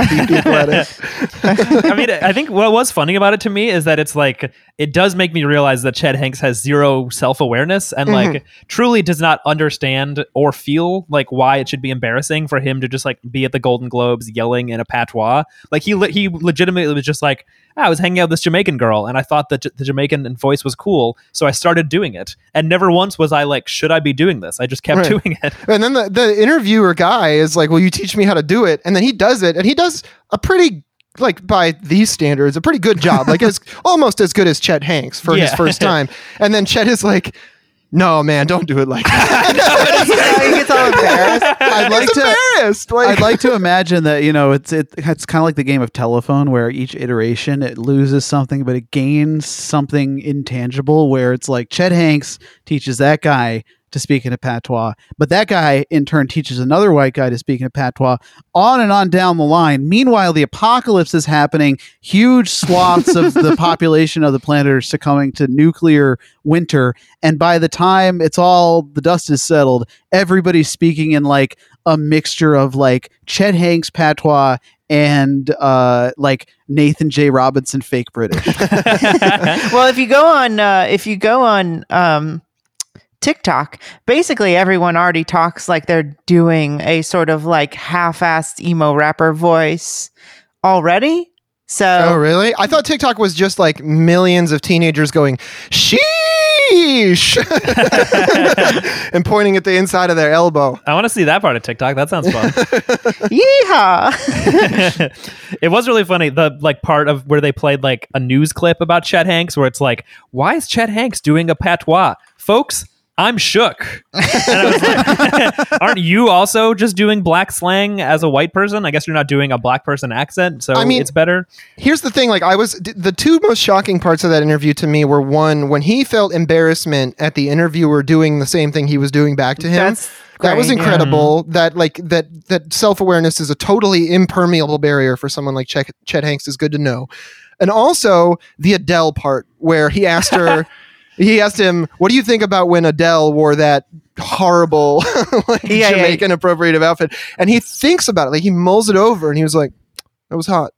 I mean, I think what was funny about it to me is that it's like it does make me realize that Chet Hanks has zero self-awareness and like truly does not understand or feel like why it should be embarrassing for him to just like be at the Golden Globes yelling in a patois. Like he legitimately was just like, I was hanging out with this Jamaican girl and I thought that the Jamaican voice was cool, so I started doing it. And never once was I like, should I be doing this? I just kept doing it. And then the interviewer guy is like, will you teach me how to do it? And then he does it, and he does a pretty, like by these standards, a pretty good job. Like it's almost as good as Chet Hanks for his first time. And then Chet is like, no, man, don't do it like that. He gets all embarrassed. I'd like to imagine that, it's kind of like the game of telephone where each iteration it loses something, but it gains something intangible, where it's like Chet Hanks teaches that guy to speak in a patois, but that guy in turn teaches another white guy to speak in a patois, on and on down the line. Meanwhile, the apocalypse is happening. Huge swaths of the population of the planet are succumbing to nuclear winter. And by the time the dust is settled, everybody's speaking in like a mixture of like Chet Hanks patois and like Nathan J. Robinson fake British. Well, if you go on TikTok, basically everyone already talks like they're doing a sort of like half-assed emo rapper voice already. So, oh really? I thought TikTok was just like millions of teenagers going sheesh and pointing at the inside of their elbow. I want to see that part of TikTok. That sounds fun. Yeehaw! It was really funny, the like part of where they played like a news clip about Chet Hanks where it's like, why is Chet Hanks doing a patois? Folks, I'm shook. And I was like, aren't you also just doing black slang as a white person? I guess you're not doing a black person accent, so it's better. Here's the thing, like the two most shocking parts of that interview to me were, one, when he felt embarrassment at the interviewer doing the same thing he was doing back to him. That was incredible. That self-awareness is a totally impermeable barrier for someone like Chet Hanks is good to know. And also the Adele part where he asked her he asked him, what do you think about when Adele wore that horrible Jamaican appropriative outfit? And he thinks about it, like he mulls it over, and he was like, it was hot.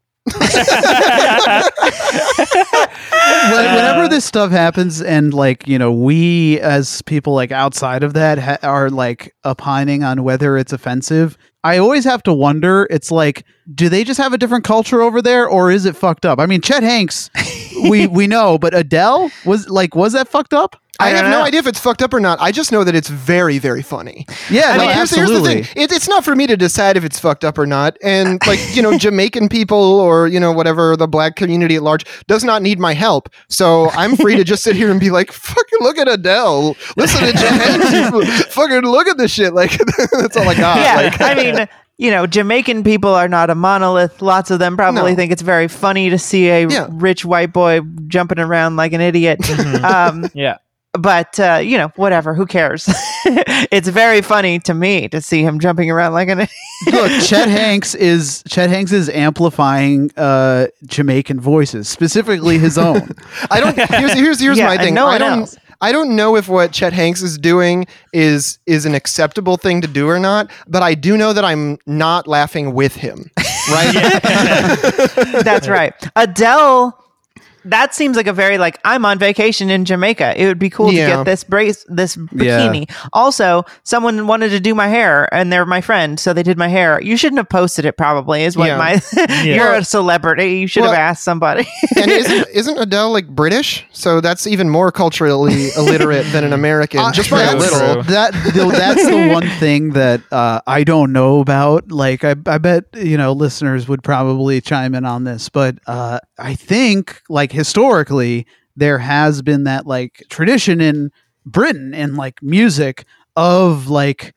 Whenever this stuff happens and like, we as people like outside of that are like opining on whether it's offensive, I always have to wonder, it's like, do they just have a different culture over there, or is it fucked up? I mean, Chet Hanks, we know, but Adele was that fucked up? I have no idea if it's fucked up or not. I just know that it's very, very funny. Yeah, here's the thing. It's not for me to decide if it's fucked up or not. And like, Jamaican people or, whatever, the black community at large does not need my help. So I'm free to just sit here and be like, fucking look at Adele. Listen to Chet Hanks. Fucking look at this shit. Like, that's all I got. Yeah, like, I mean, Jamaican people are not a monolith. Lots of them probably think it's very funny to see a rich white boy jumping around like an idiot. Yeah. But, whatever, who cares? It's very funny to me to see him jumping around like an idiot. Look, Chet Hanks is amplifying Jamaican voices, specifically his own. Here's my thing. I don't know if what Chet Hanks is doing is an acceptable thing to do or not, but I do know that I'm not laughing with him. Right? That's right. Adele, that seems like a very like, I'm on vacation in Jamaica. It would be cool to get this bikini. Yeah. Also, someone wanted to do my hair and they're my friend, so they did my hair. You shouldn't have posted it probably is what you're a celebrity. You should have asked somebody. And isn't Adele like British? So that's even more culturally illiterate than an American. Just by a little. That's the one thing that I don't know about. Like I bet, listeners would probably chime in on this, but I think like historically, there has been that like tradition in Britain and like music of like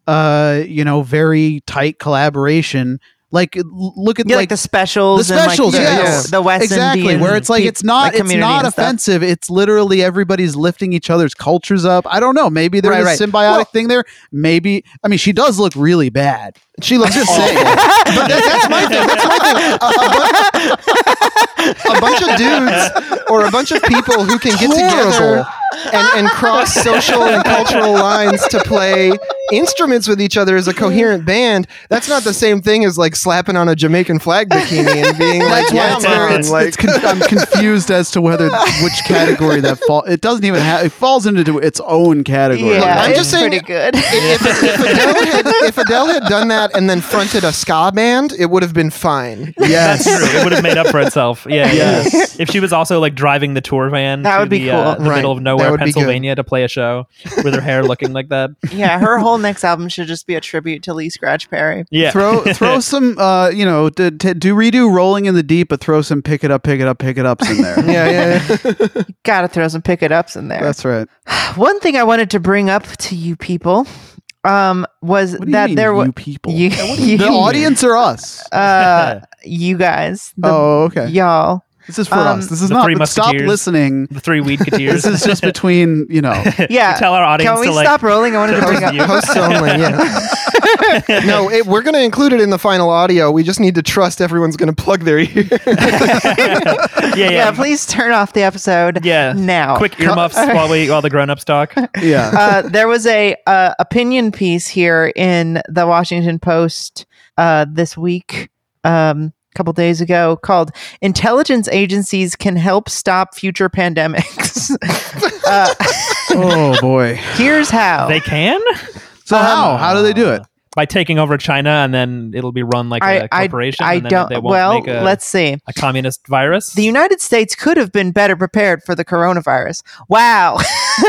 very tight collaboration. Like look at like the specials, the specials, and like, yes. the West exactly, Indian where it's like it's not and stuff. offensive. It's literally everybody's lifting each other's cultures up. I don't know. Maybe there's Right. a symbiotic thing there. Maybe she does look really bad. She looks just saying. But that's my thing. A bunch of dudes or a bunch of people who can get together and cross social and cultural lines to play instruments with each other as a coherent band. That's not the same thing as like slapping on a Jamaican flag bikini and being like, That's why I'm confused as to which category that falls. It doesn't even have. It falls into its own category. Yeah, I'm it's just saying, pretty good. if Adele had done that and then fronted a ska band, it would have been fine. Yes. That's true. It would have made up for itself. Yeah. Yes. Yeah. If she was also like driving the tour van That to would be the, cool. the Right. middle of That nowhere, would be good. Pennsylvania, to play a show with her hair looking like that. Yeah, her whole next album should just be a tribute to Lee Scratch Perry. Yeah. Throw some do redo Rolling in the Deep, but throw some pick it ups in there. Yeah. Gotta throw some pick it ups in there. That's right. One thing I wanted to bring up to you people was What do you that mean, there was you people? you, The audience or us? you guys, Okay. y'all. This is for Um, us. This is the not. Three Stop Musketeers. listening. The three weed This is just between Yeah, tell our audience Can we to, like, stop rolling? I wanted to bring up. you. Hosts only, yeah. No, we're going to include it in the final audio. We just need to trust everyone's going to plug their ear. Yeah, please turn off the episode. Yeah. now. Quick earmuffs while the grown-ups talk. Yeah. There was a opinion piece here in the Washington Post this week, couple days ago, called "Intelligence Agencies Can Help Stop Future Pandemics." Oh boy. Here's how. They can? So how do they do it? By taking over China, and then it'll be run like a corporation. I and then don't. They won't Well, make a, let's see. a communist virus. The United States could have been better prepared for the coronavirus. Wow.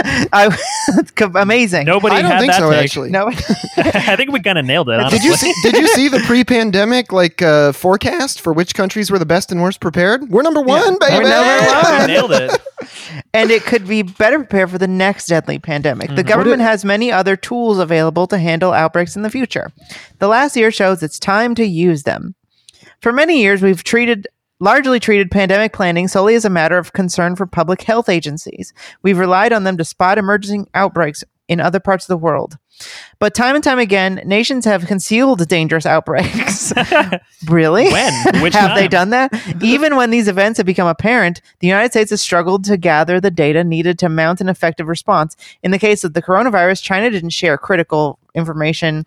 Amazing. Nobody I don't had think that so, take. actually. No. I think we kind of nailed it. Did you honestly. see? Did you see the pre-pandemic forecast for which countries were the best and worst prepared? We're number one, baby. We're number one. We nailed it. And it could be better prepared for the next deadly pandemic. The government has many other tools available to handle outbreaks in the future. The last year shows it's time to use them. For many years, we've largely treated pandemic planning solely as a matter of concern for public health agencies. We've relied on them to spot emerging outbreaks in other parts of the world. But time and time again, nations have concealed dangerous outbreaks. Really? When? Which Have they time? done that? Even when these events have become apparent, the United States has struggled to gather the data needed to mount an effective response. In the case of the coronavirus, China didn't share critical information.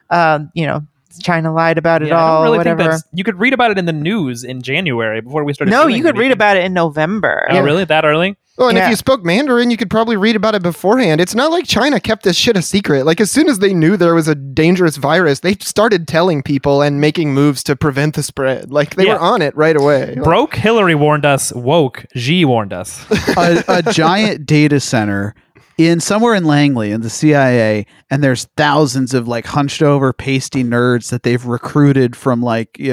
China lied about it Yeah, I all, don't really think whatever. that's. You could read about it in the news in January before we started. No, doing you could read anything. about it in November. Oh, really? That early? Well, and Yeah. if you spoke Mandarin, you could probably read about it beforehand. It's not like China kept this shit a secret. Like, as soon as they knew there was a dangerous virus, they started telling people and making moves to prevent the spread. Like, they Yeah. were on it right away. Broke Hillary warned us. Woke Xi warned us. a giant data center somewhere in Langley in the CIA, and there's thousands of like hunched over pasty nerds that they've recruited from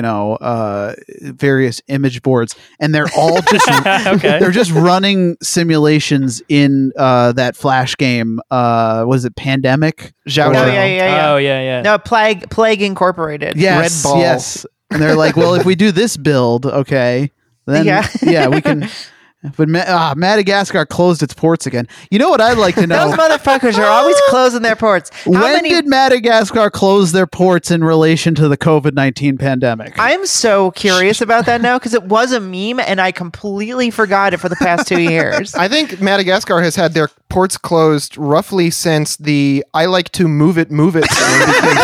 various image boards, and they're all just Okay. they're just running simulations in that Flash game. Was it Pandemic? Zhao Oh, Zhao. yeah. Oh yeah. No, Plague Incorporated. Yes, Red Ball. yes. And they're like, well, if we do this build, okay, then Yeah. we can. But Madagascar closed its ports again. You know what I'd like to know? Those motherfuckers are always closing their ports. When did Madagascar close their ports in relation to the COVID-19 pandemic? I'm so curious about that now because it was a meme and I completely forgot it for the past 2 years. I think Madagascar has had their ports closed roughly since the "I like to move it" song became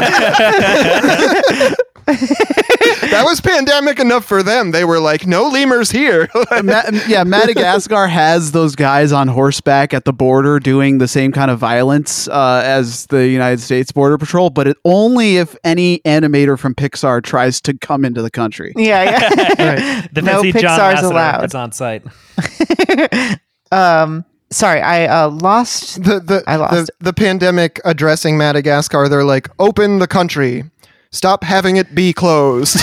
popular. That was pandemic enough for them. They were like, no lemurs here. Madagascar has those guys on horseback at the border doing the same kind of violence as the United States Border Patrol, but only if any animator from Pixar tries to come into the country. Yeah. The No fancy John Pixar's Lasseter allowed. is on site. Sorry, I lost. I lost the pandemic addressing Madagascar. They're like, open the country. Stop having it be closed.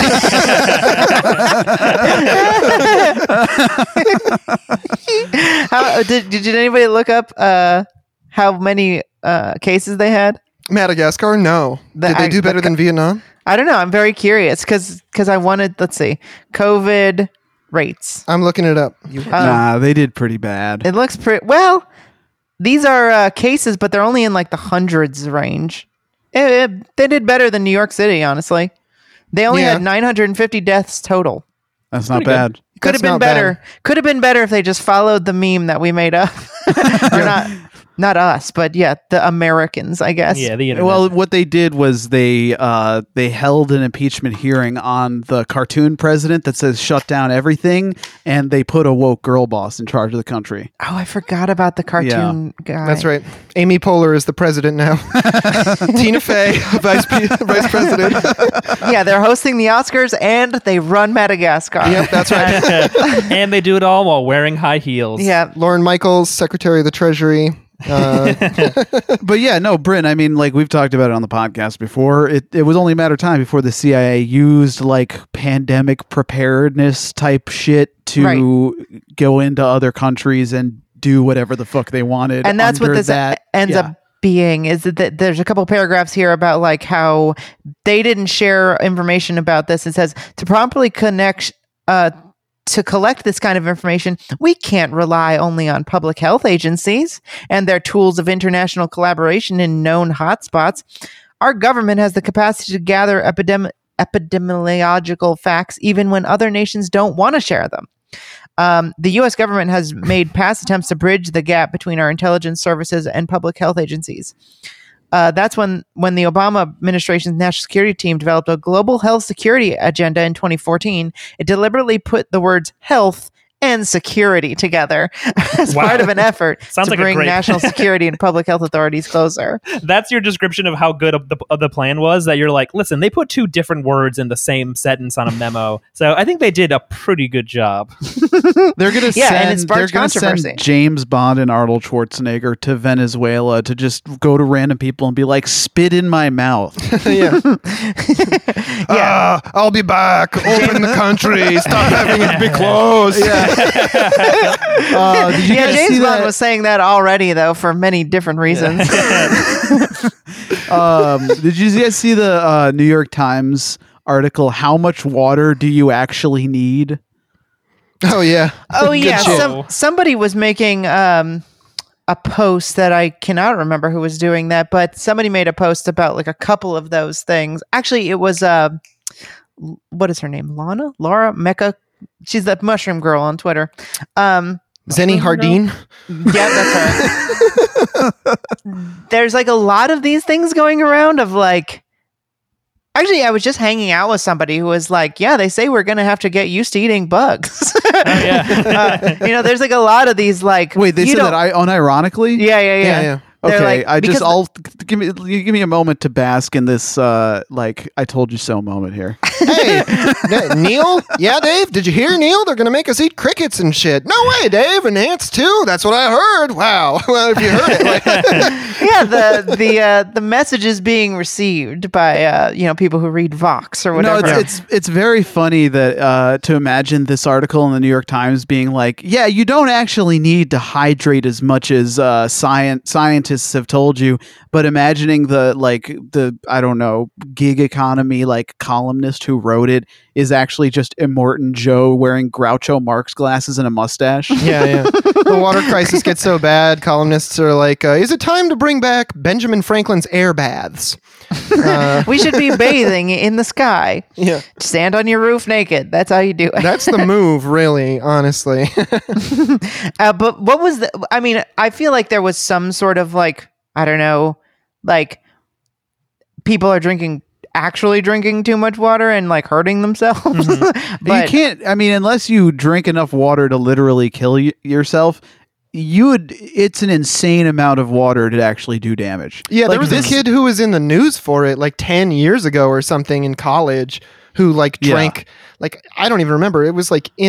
Did anybody look up how many cases they had? Madagascar? No. Did they do better than Vietnam? I don't know. I'm very curious because I wanted, let's see, COVID rates. I'm looking it up. Nah, they did pretty bad. It looks pretty well. These are cases, but they're only in like the hundreds range. They did better than New York City, honestly. They only had 950 deaths total. That's not bad. Could have been better. Could have been better if they just followed the meme that we made up. Or not us, but yeah, the Americans, I guess. Yeah, the internet. Well, what they did was they held an impeachment hearing on the cartoon president that says shut down everything, and they put a woke girl boss in charge of the country. Oh, I forgot about the cartoon guy. That's right. Amy Poehler is the president now. Tina Fey, vice president. Yeah, they're hosting the Oscars and they run Madagascar. Yep, that's right. And they do it all while wearing high heels. Yeah. Lauren Michaels, Secretary of the Treasury. But yeah, no, Bryn, I mean, like we've talked about it on the podcast before, it was only a matter of time before the CIA used like pandemic preparedness type shit to go into other countries and do whatever the fuck they wanted. And that's what this ends up being, is that there's a couple paragraphs here about like how they didn't share information about this. It says to properly to collect this kind of information, we can't rely only on public health agencies and their tools of international collaboration in known hotspots. Our government has the capacity to gather epidemiological facts even when other nations don't want to share them. The U.S. government has made past attempts to bridge the gap between our intelligence services and public health agencies. That's when the Obama administration's national security team developed a global health security agenda in 2014. It deliberately put the words health and security together as part of an effort to bring national security and public health authorities closer. That's your description of how good of the plan was, that you're like, listen, they put two different words in the same sentence on a memo. So I think they did a pretty good job. They're going to send James Bond and Arnold Schwarzenegger to Venezuela to just go to random people and be like, spit in my mouth. I'll be back. Open the country. Stop having it be closed. James Bond was saying that already, though, for many different reasons. Did you guys see the New York Times article, How Much Water Do You Actually Need? Oh, yeah. Oh, yeah. Somebody was making a post that I cannot remember who was doing that, but somebody made a post about like a couple of those things. Actually, it was, what is her name? Laura Mecca. She's that mushroom girl on Twitter. Zenny Hardeen. Yeah, that's right. There's like a lot of these things going around of like, actually, I was just hanging out with somebody who was like, yeah, they say we're going to have to get used to eating bugs. There's like a lot of these like. Wait, they said that unironically? Yeah. Okay, like, give me a moment to bask in this like I told you so moment here. Hey, Neil? Yeah, Dave? Did you hear, Neil? They're going to make us eat crickets and shit. No way, Dave. And ants, too. That's what I heard. Wow. Well, if you heard it. The message is being received by, people who read Vox or whatever. No, it's very funny that to imagine this article in the New York Times being like, yeah, you don't actually need to hydrate as much as scientists have told you, but imagining the I don't know, gig economy like columnist who wrote it is actually just Immortan Joe wearing Groucho Marx glasses and a mustache. Yeah. The water crisis gets so bad, columnists are like, is it time to bring back Benjamin Franklin's air baths? We should be bathing in the sky. Yeah. Stand on your roof naked. That's how you do it. That's the move, really, honestly. But what was I feel like there was some sort of like, I don't know, like people are actually drinking too much water and like hurting themselves. Mm-hmm. But you can't, unless you drink enough water to literally kill yourself, it's an insane amount of water to actually do damage. Yeah, there was this kid who was in the news for it like 10 years ago or something in college who like drank, like, I don't even remember. It was like in the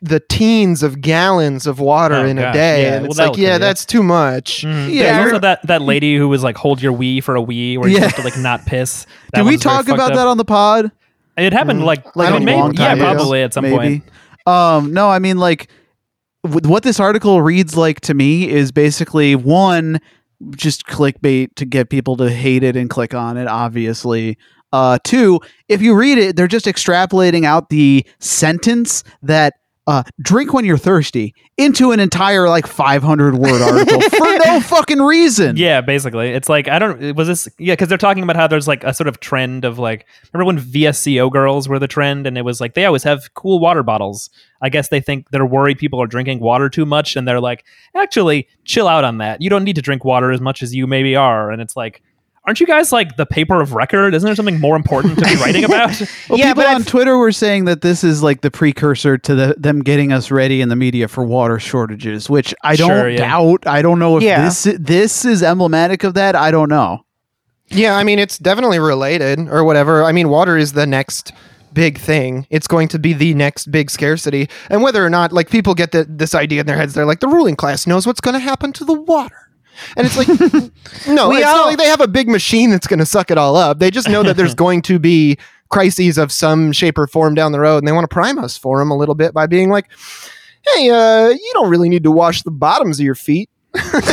the teens of gallons of water Oh, in a gosh, day, yeah. and Well, it's that'll like, yeah, kill you. that's too much. Yeah, also that lady who was like, hold your wee for a wee, where you Yeah. have to like not piss. That Did we one's very talk fucked about up. that on the pod? It happened like I I don't mean, know, maybe, long time yeah, ago. probably at some Maybe. point. No, I mean, like, what this article reads like to me is basically one, just clickbait to get people to hate it and click on it, obviously. Two, if you read it, they're just extrapolating out the sentence that drink when you're thirsty into an entire like 500 word article for no fucking reason. Yeah, basically, it's like was this? Yeah, because they're talking about how there's like a sort of trend of like, remember when VSCO girls were the trend, and it was like they always have cool water bottles. I guess they think they're worried people are drinking water too much, and they're like, actually, chill out on that. You don't need to drink water as much as you maybe are, and it's like. Aren't you guys like the paper of record? Isn't there something more important to be writing about? Well, Yeah, people but on Twitter were saying that this is like the precursor to them getting us ready in the media for water shortages, which I don't Sure, yeah. doubt. I don't know if Yeah. this is emblematic of that. I don't know. Yeah, I mean, it's definitely related or whatever. I mean, water is the next big thing. It's going to be the next big scarcity. And whether or not, like, people get this idea in their heads, they're like, the ruling class knows what's going to happen to the water. And it's like, no, it's not like they have a big machine that's going to suck it all up. They just know that there's going to be crises of some shape or form down the road, and they want to prime us for them a little bit by being like, hey, you don't really need to wash the bottoms of your feet. You're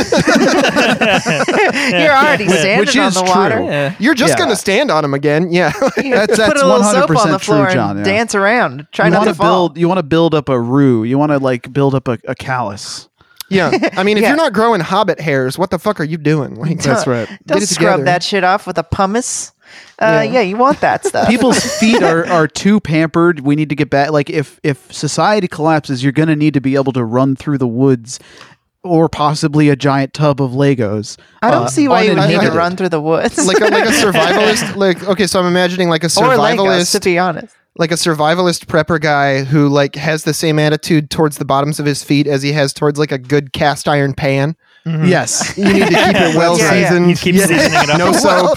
already standing Which on is the true. water. Yeah. You're just Yeah. going to stand on them again. Yeah. That's Put a little soap 100% on the floor true, John. and Yeah. dance around. Try You not want to to fall. build. You want to build up a roux. You want to like build up a callus. Yeah. I mean, if Yeah. you're not growing hobbit hairs, what the fuck are you doing? Like, That's right. Don't Get it scrub together. that shit off with a pumice. Yeah. Yeah, you want that stuff. People's feet are too pampered. We need to get back. Like if society collapses, you're going to need to be able to run through the woods. Or possibly a giant tub of Legos. I don't see why you would need to uninhibited. run through the woods. like a survivalist. Like, okay, so I'm imagining like a or Legos, to survivalist, be honest. like a survivalist prepper guy who like has the same attitude towards the bottoms of his feet as he has towards like a good cast iron pan. Yes. You need to keep it well Yeah, yeah. seasoned. You keep seasoning it up. No soap.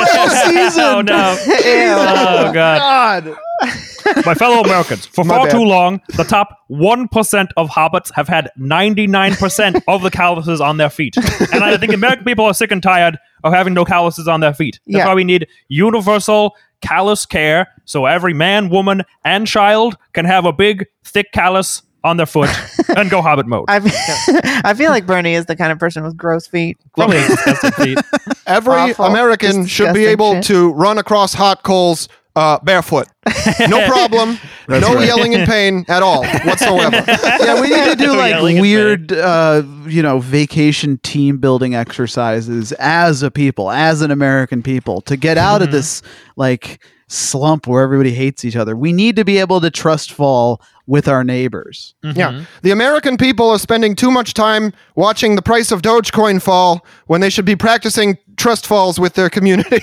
Oh no! Oh god! My fellow Americans, for My far bad. too long, the top 1% of hobbits have had 99% of the calluses on their feet. And I think American people are sick and tired of having no calluses on their feet. That's Yeah. why we need universal callus care, so every man, woman, and child can have a big, thick callus on their foot and go hobbit mode. I feel like Bernie is the kind of person with gross feet. Probably disgusting feet. Every Awful. American Just should be disgusting able shit. to run across hot coals barefoot. No problem. No right. yelling in pain at all whatsoever. Yeah, we need to do like Yelling at weird, vacation team building exercises as a people, as an American people, to get out of this like slump where everybody hates each other. We need to be able to trust fall with our neighbors. Yeah. The American people are spending too much time watching the price of Dogecoin fall when they should be practicing trust falls with their community.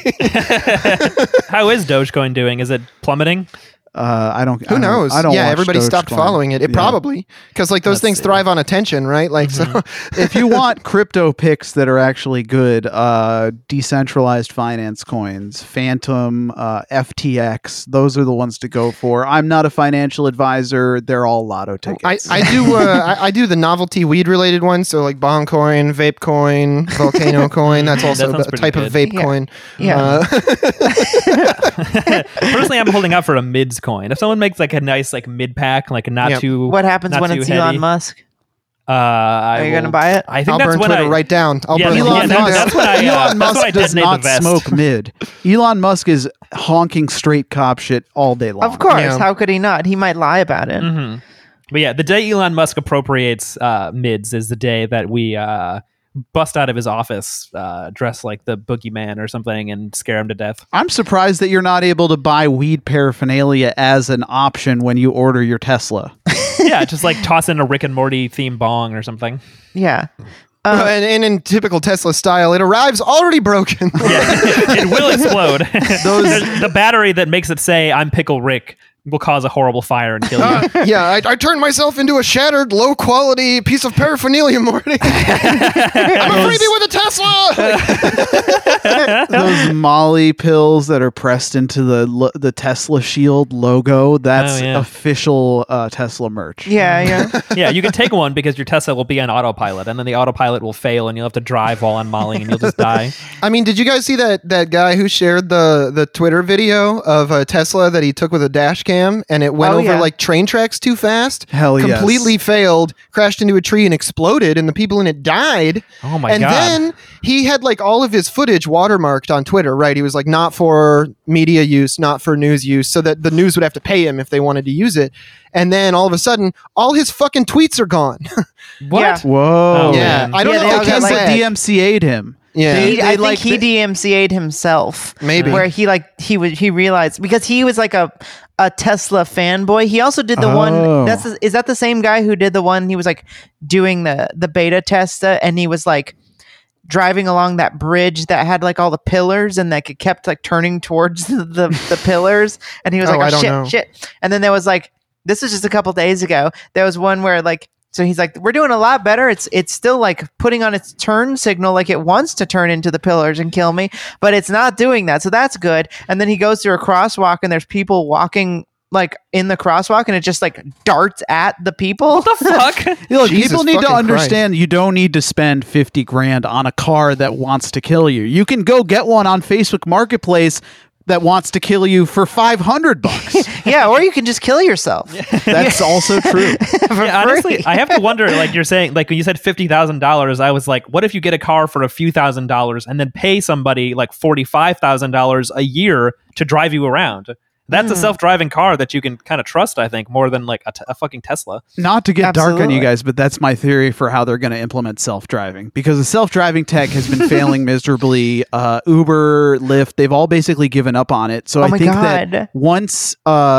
How is Dogecoin doing? Is it plummeting? Who knows? I don't yeah, watch everybody stopped Dogecoin. following it. It Yeah. probably because like those things thrive on attention, right? Like so. If you want crypto picks that are actually good, decentralized finance coins, Phantom, FTX, those are the ones to go for. I'm not a financial advisor. They're all lotto tickets. I do I do the novelty weed related ones, so like Bong Coin, Vape Coin, Volcano Coin. That's also sounds a pretty type good. of vape Yeah. coin. Yeah. Personally, I'm holding out for a mids coin. If someone makes like a nice like mid pack, like not Yep. too. What happens not when too it's heady. Elon Musk? Are you gonna buy it? I think I'll that's burn when Twitter I right down. I'll Yeah, burn yeah, it right that- down. that's when I. Elon that's when I Musk does detonate not the vest. smoke mid. Elon Musk is honking straight cop shit all day long. Of course. Yeah. How could he not? He might lie about it. But yeah, the day Elon Musk appropriates mids is the day that we bust out of his office dressed like the boogeyman or something and scare him to death. I'm surprised that you're not able to buy weed paraphernalia as an option when you order your Tesla. Yeah, just like toss in a Rick and Morty theme bong or something. Yeah. And in typical Tesla style, it arrives already broken. Yeah, it will explode. The battery that makes it say "I'm Pickle Rick" will cause a horrible fire and kill you. Yeah, I turned myself into a shattered, low-quality piece of paraphernalia, Morty. I'm a freebie with a Tesla! Those Molly pills that are pressed into the Tesla Shield logo, that's official Tesla merch. Yeah. Yeah, you can take one because your Tesla will be on autopilot, and then the autopilot will fail, and you'll have to drive while on Molly, and you'll just die. I mean, did you guys see that guy who shared the Twitter video of a Tesla that he took with a dash cam and it went over like train tracks too fast? Hell yes. Completely failed, crashed into a tree and exploded, and the people in it died. Oh my God. And then he had like all of his footage watermarked on Twitter, right? He was like, not for media use, not for news use, so that the news would have to pay him if they wanted to use it. And then all of a sudden, all his fucking tweets are gone. What? Yeah. Whoa. Yeah. I don't know. They I can't like say. DMCA'd him. Yeah. I think he DMCA'd himself. Maybe. Where he realized, because he was like a Tesla fanboy. He also did the one is that the same guy who did the one he was like doing the beta test and he was like driving along that bridge that had like all the pillars and like it kept like turning towards the pillars and he was like, oh shit. And then there was like, this was just a couple days ago. There was one where like, so he's like, we're doing a lot better. It's still like putting on its turn signal like it wants to turn into the pillars and kill me, but it's not doing that. So that's good. And then he goes through a crosswalk and there's people walking like in the crosswalk and it just like darts at the people. What the fuck? Look, Jesus people need to fucking understand you don't need to spend $50,000 on a car that wants to kill you. You can go get one on Facebook Marketplace that wants to kill you for $500. Yeah, or you can just kill yourself. That's also true. Yeah, honestly, I have to wonder, like you're saying, like when you said $50,000, I was like, what if you get a car for a few $1,000s and then pay somebody like $45,000 a year to drive you around? That's a self-driving car that you can kind of trust, I think, more than like a fucking Tesla. Not to get dark on Absolutely. you guys, but that's my theory for how they're going to implement self-driving. Because the self-driving tech has been failing miserably. Uber, Lyft, they've all basically given up on it. So I think that once,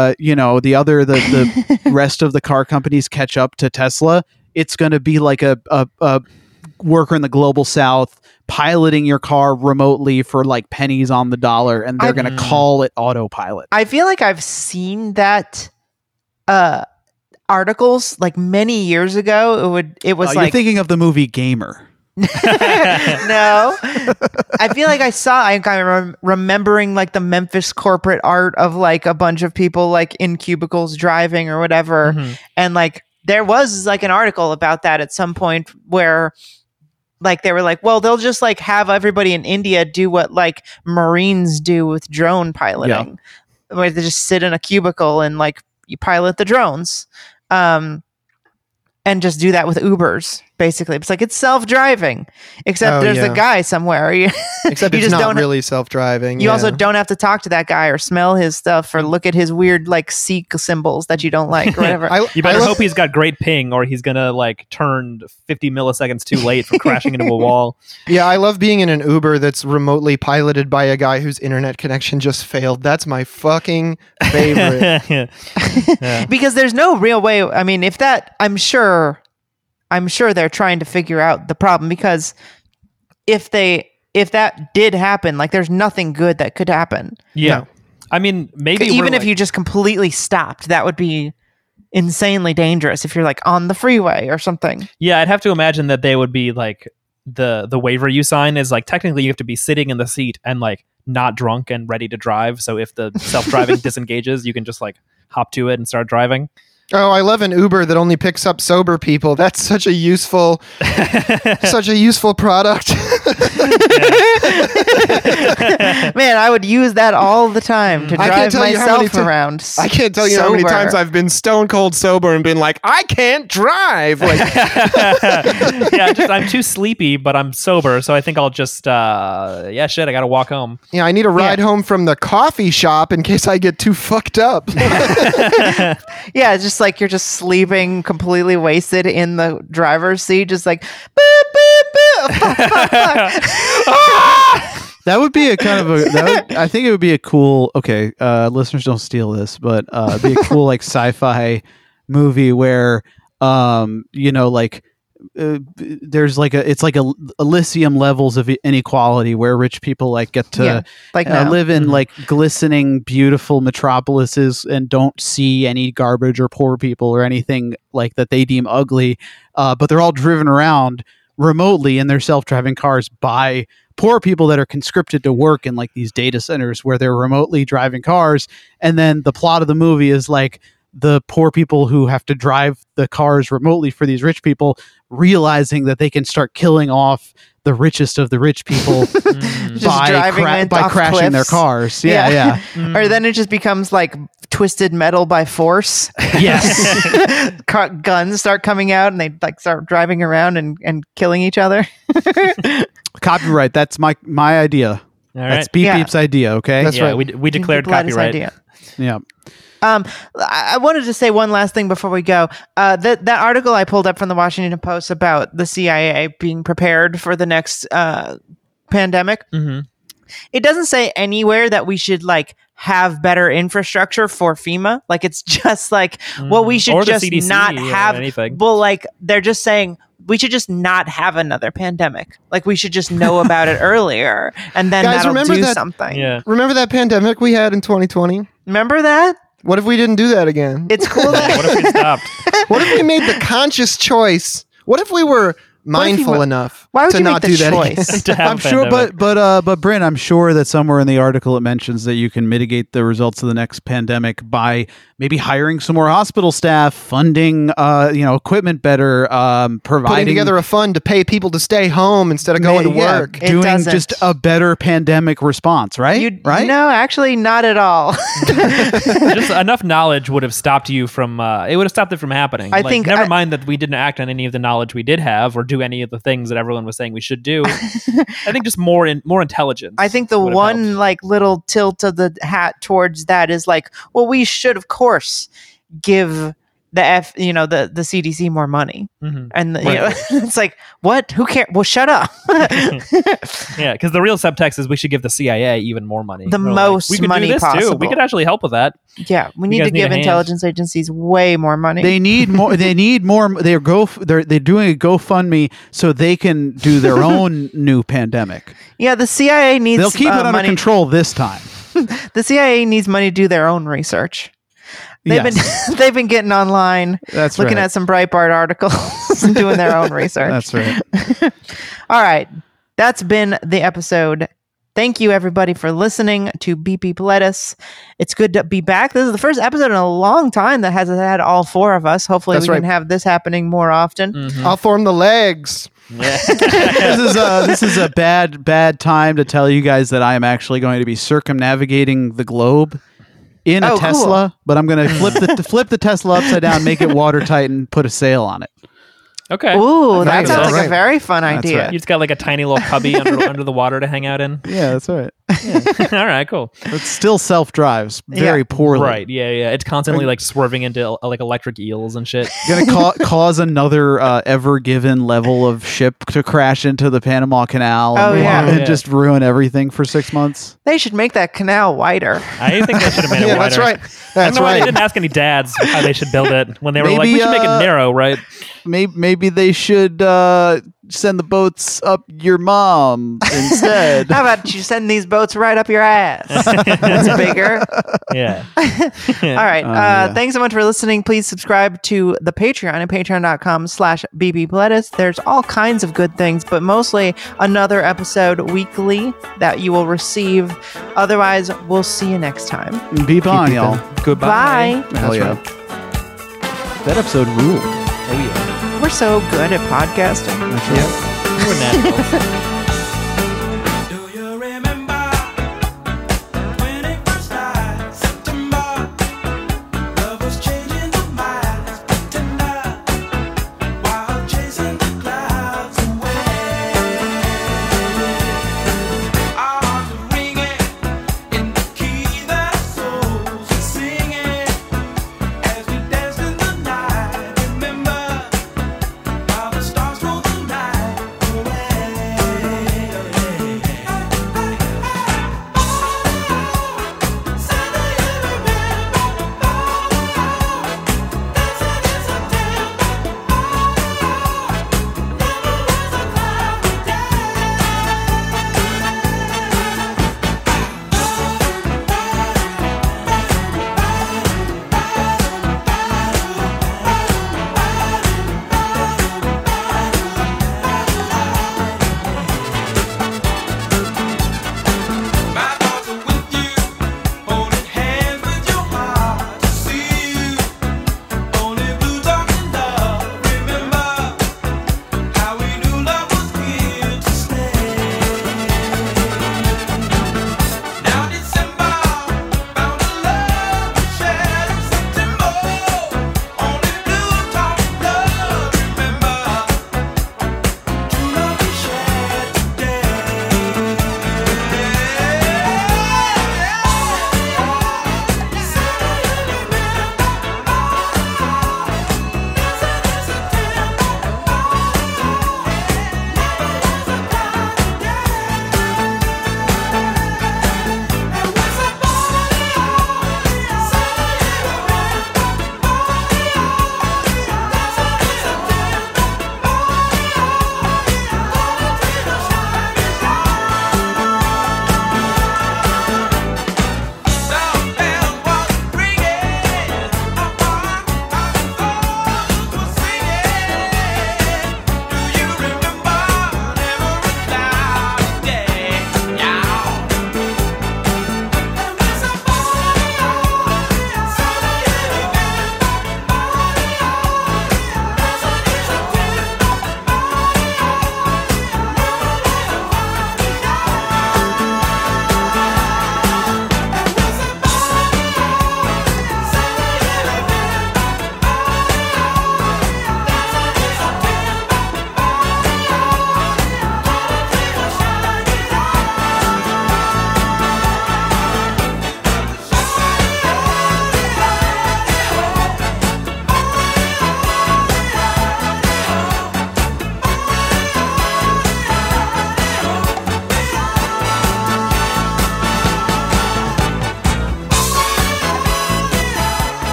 the rest of the car companies catch up to Tesla, it's going to be like a worker in the global south piloting your car remotely for like pennies on the dollar, and they're going to call it autopilot. I feel like I've seen that articles like many years ago. It was You're like thinking of the movie Gamer. no. I feel like I'm remembering like the Memphis corporate art of like a bunch of people like in cubicles driving or whatever, and like there was like an article about that at some point where like they were like, well, they'll just like have everybody in India do what like Marines do with drone piloting, where they just sit in a cubicle and like you pilot the drones, and just do that with Ubers. Basically, it's like it's self-driving, except there's a guy somewhere. Except you it's just not don't really self-driving. You also don't have to talk to that guy or smell his stuff or look at his weird like Sikh symbols that you don't like or whatever. You better hope he's got great ping or he's gonna like turn 50 milliseconds too late from crashing into a wall. Yeah, I love being in an Uber that's remotely piloted by a guy whose internet connection just failed. That's my fucking favorite. Because there's no real way. I mean, if that, I'm sure they're trying to figure out the problem, because if that did happen, like there's nothing good that could happen. Yeah. No. I mean, maybe Even if you just completely stopped, that would be insanely dangerous if you're like on the freeway or something. Yeah, I'd have to imagine that they would be like the waiver you sign is like technically you have to be sitting in the seat and like not drunk and ready to drive. So if the self-driving disengages, you can just like hop to it and start driving. Oh, I love an Uber that only picks up sober people. That's such a useful product. Man, I would use that all the time to drive myself around. I can't tell you how many times I've been stone cold sober and been like, I can't drive. Like, yeah, I'm too sleepy, but I'm sober, so I think I'll just I gotta walk home. Yeah, I need a ride home from the coffee shop in case I get too fucked up. Yeah, it's just like you're just sleeping completely wasted in the driver's seat, just like boop, boop, boop. That would be a kind of I think it would be a cool, listeners don't steal this, but it'd be a cool like sci-fi movie where like there's like it's like a Elysium levels of inequality where rich people like get to live in like glistening, beautiful metropolises and don't see any garbage or poor people or anything like that they deem ugly. But they're all driven around remotely in their self-driving cars by poor people that are conscripted to work in like these data centers where they're remotely driving cars. And then the plot of the movie is like the poor people who have to drive the cars remotely for these rich people realizing that they can start killing off the richest of the rich people by crashing their cars. Yeah. Or then it just becomes like Twisted Metal by force. Yes. Guns start coming out and they like start driving around and killing each other. Copyright. That's my idea. All right. That's Beep Beep's idea. Okay. That's right. We declared copyright. Idea. Yeah. I wanted to say one last thing before we go. That article I pulled up from the Washington Post about the CIA being prepared for the next pandemic. Mm-hmm. It doesn't say anywhere that we should like have better infrastructure for FEMA. Like it's just like, well, we should just CDC not have anything. Well, like they're just saying we should just not have another pandemic. Like we should just know about it earlier, and then Guys, that'll remember do that- something. Yeah. Remember that pandemic we had in 2020? Remember that? What if we didn't do that again? It's cool What that if we stopped? What if we made the conscious choice? What if we were mindful enough why would to you not make do the that choice? again? To have I'm a sure, pandemic. but Bryn, I'm sure that somewhere in the article it mentions that you can mitigate the results of the next pandemic by maybe hiring some more hospital staff, funding, equipment better, providing Putting together a fund to pay people to stay home instead of going to work. It doing doesn't. just a better pandemic response, right? Right? No, actually, not at all. Just enough knowledge would have stopped you from. It would have stopped it from happening. I think Never mind that we didn't act on any of the knowledge we did have, or do any of the things that everyone was saying we should do. I think just more intelligence. I think the would have one helped. like little tilt of the hat towards that is like, well, we should of course give the the CDC more money, Mhm. and it's like, what? Who cares? Well, shut up. Yeah, because the real subtext is we should give the CIA even more money. The We're most we could money do this Too. possible. We could actually help with that. Yeah, we need guys to need a give hand. intelligence agencies way more money. They need more. They need more. They're doing a GoFundMe so they can do their own new pandemic. yeah, the CIA needs. They'll keep it under money. control this time. The CIA needs money to do their own research. They've Yes. been they've been getting online, That's looking right. at some Breitbart articles and doing their own research. That's right. All right. That's been the episode. Thank you, everybody, for listening to BP Lettuce. It's good to be back. This is the first episode in a long time that hasn't had all four of us. Hopefully, That's we can right. have this happening more often. Mm-hmm. I'll form the legs. Yeah. This is a bad time to tell you guys that I am actually going to be circumnavigating the globe in a Oh, Tesla, but I'm going to flip the Tesla upside down, make it watertight, and put a sail on it. Okay. Ooh, that Nice. sounds like Alright. a very fun That's idea. right. You just got like a tiny little cubby under the water to hang out in. Yeah, that's all right. All right, cool. It still self-drives very Yeah. poorly. Right. Yeah. It's constantly like swerving into like electric eels and shit. Going to cause another Ever Given level of ship to crash into the Panama Canal Oh, yeah. and Yeah. just ruin everything for 6 months. They should make that canal wider. I think they should have made it Yeah, wider. that's right. I don't That's know why they right. didn't ask any dads how they should build it when they were like, Maybe, we should make it narrow, right? Maybe they should send the boats up your mom instead. How about you send these boats right up your ass? That's bigger. Yeah. All right. yeah. Thanks so much for listening. Please subscribe to the Patreon at patreon.com/bbplettuce. There's all kinds of good things, but mostly another episode weekly that you will receive. Otherwise, we'll see you next time. Be on, it y'all. Goodbye. Hell That's yeah. right. That episode ruled. Oh, yeah. We're so good at podcasting. We're naturals.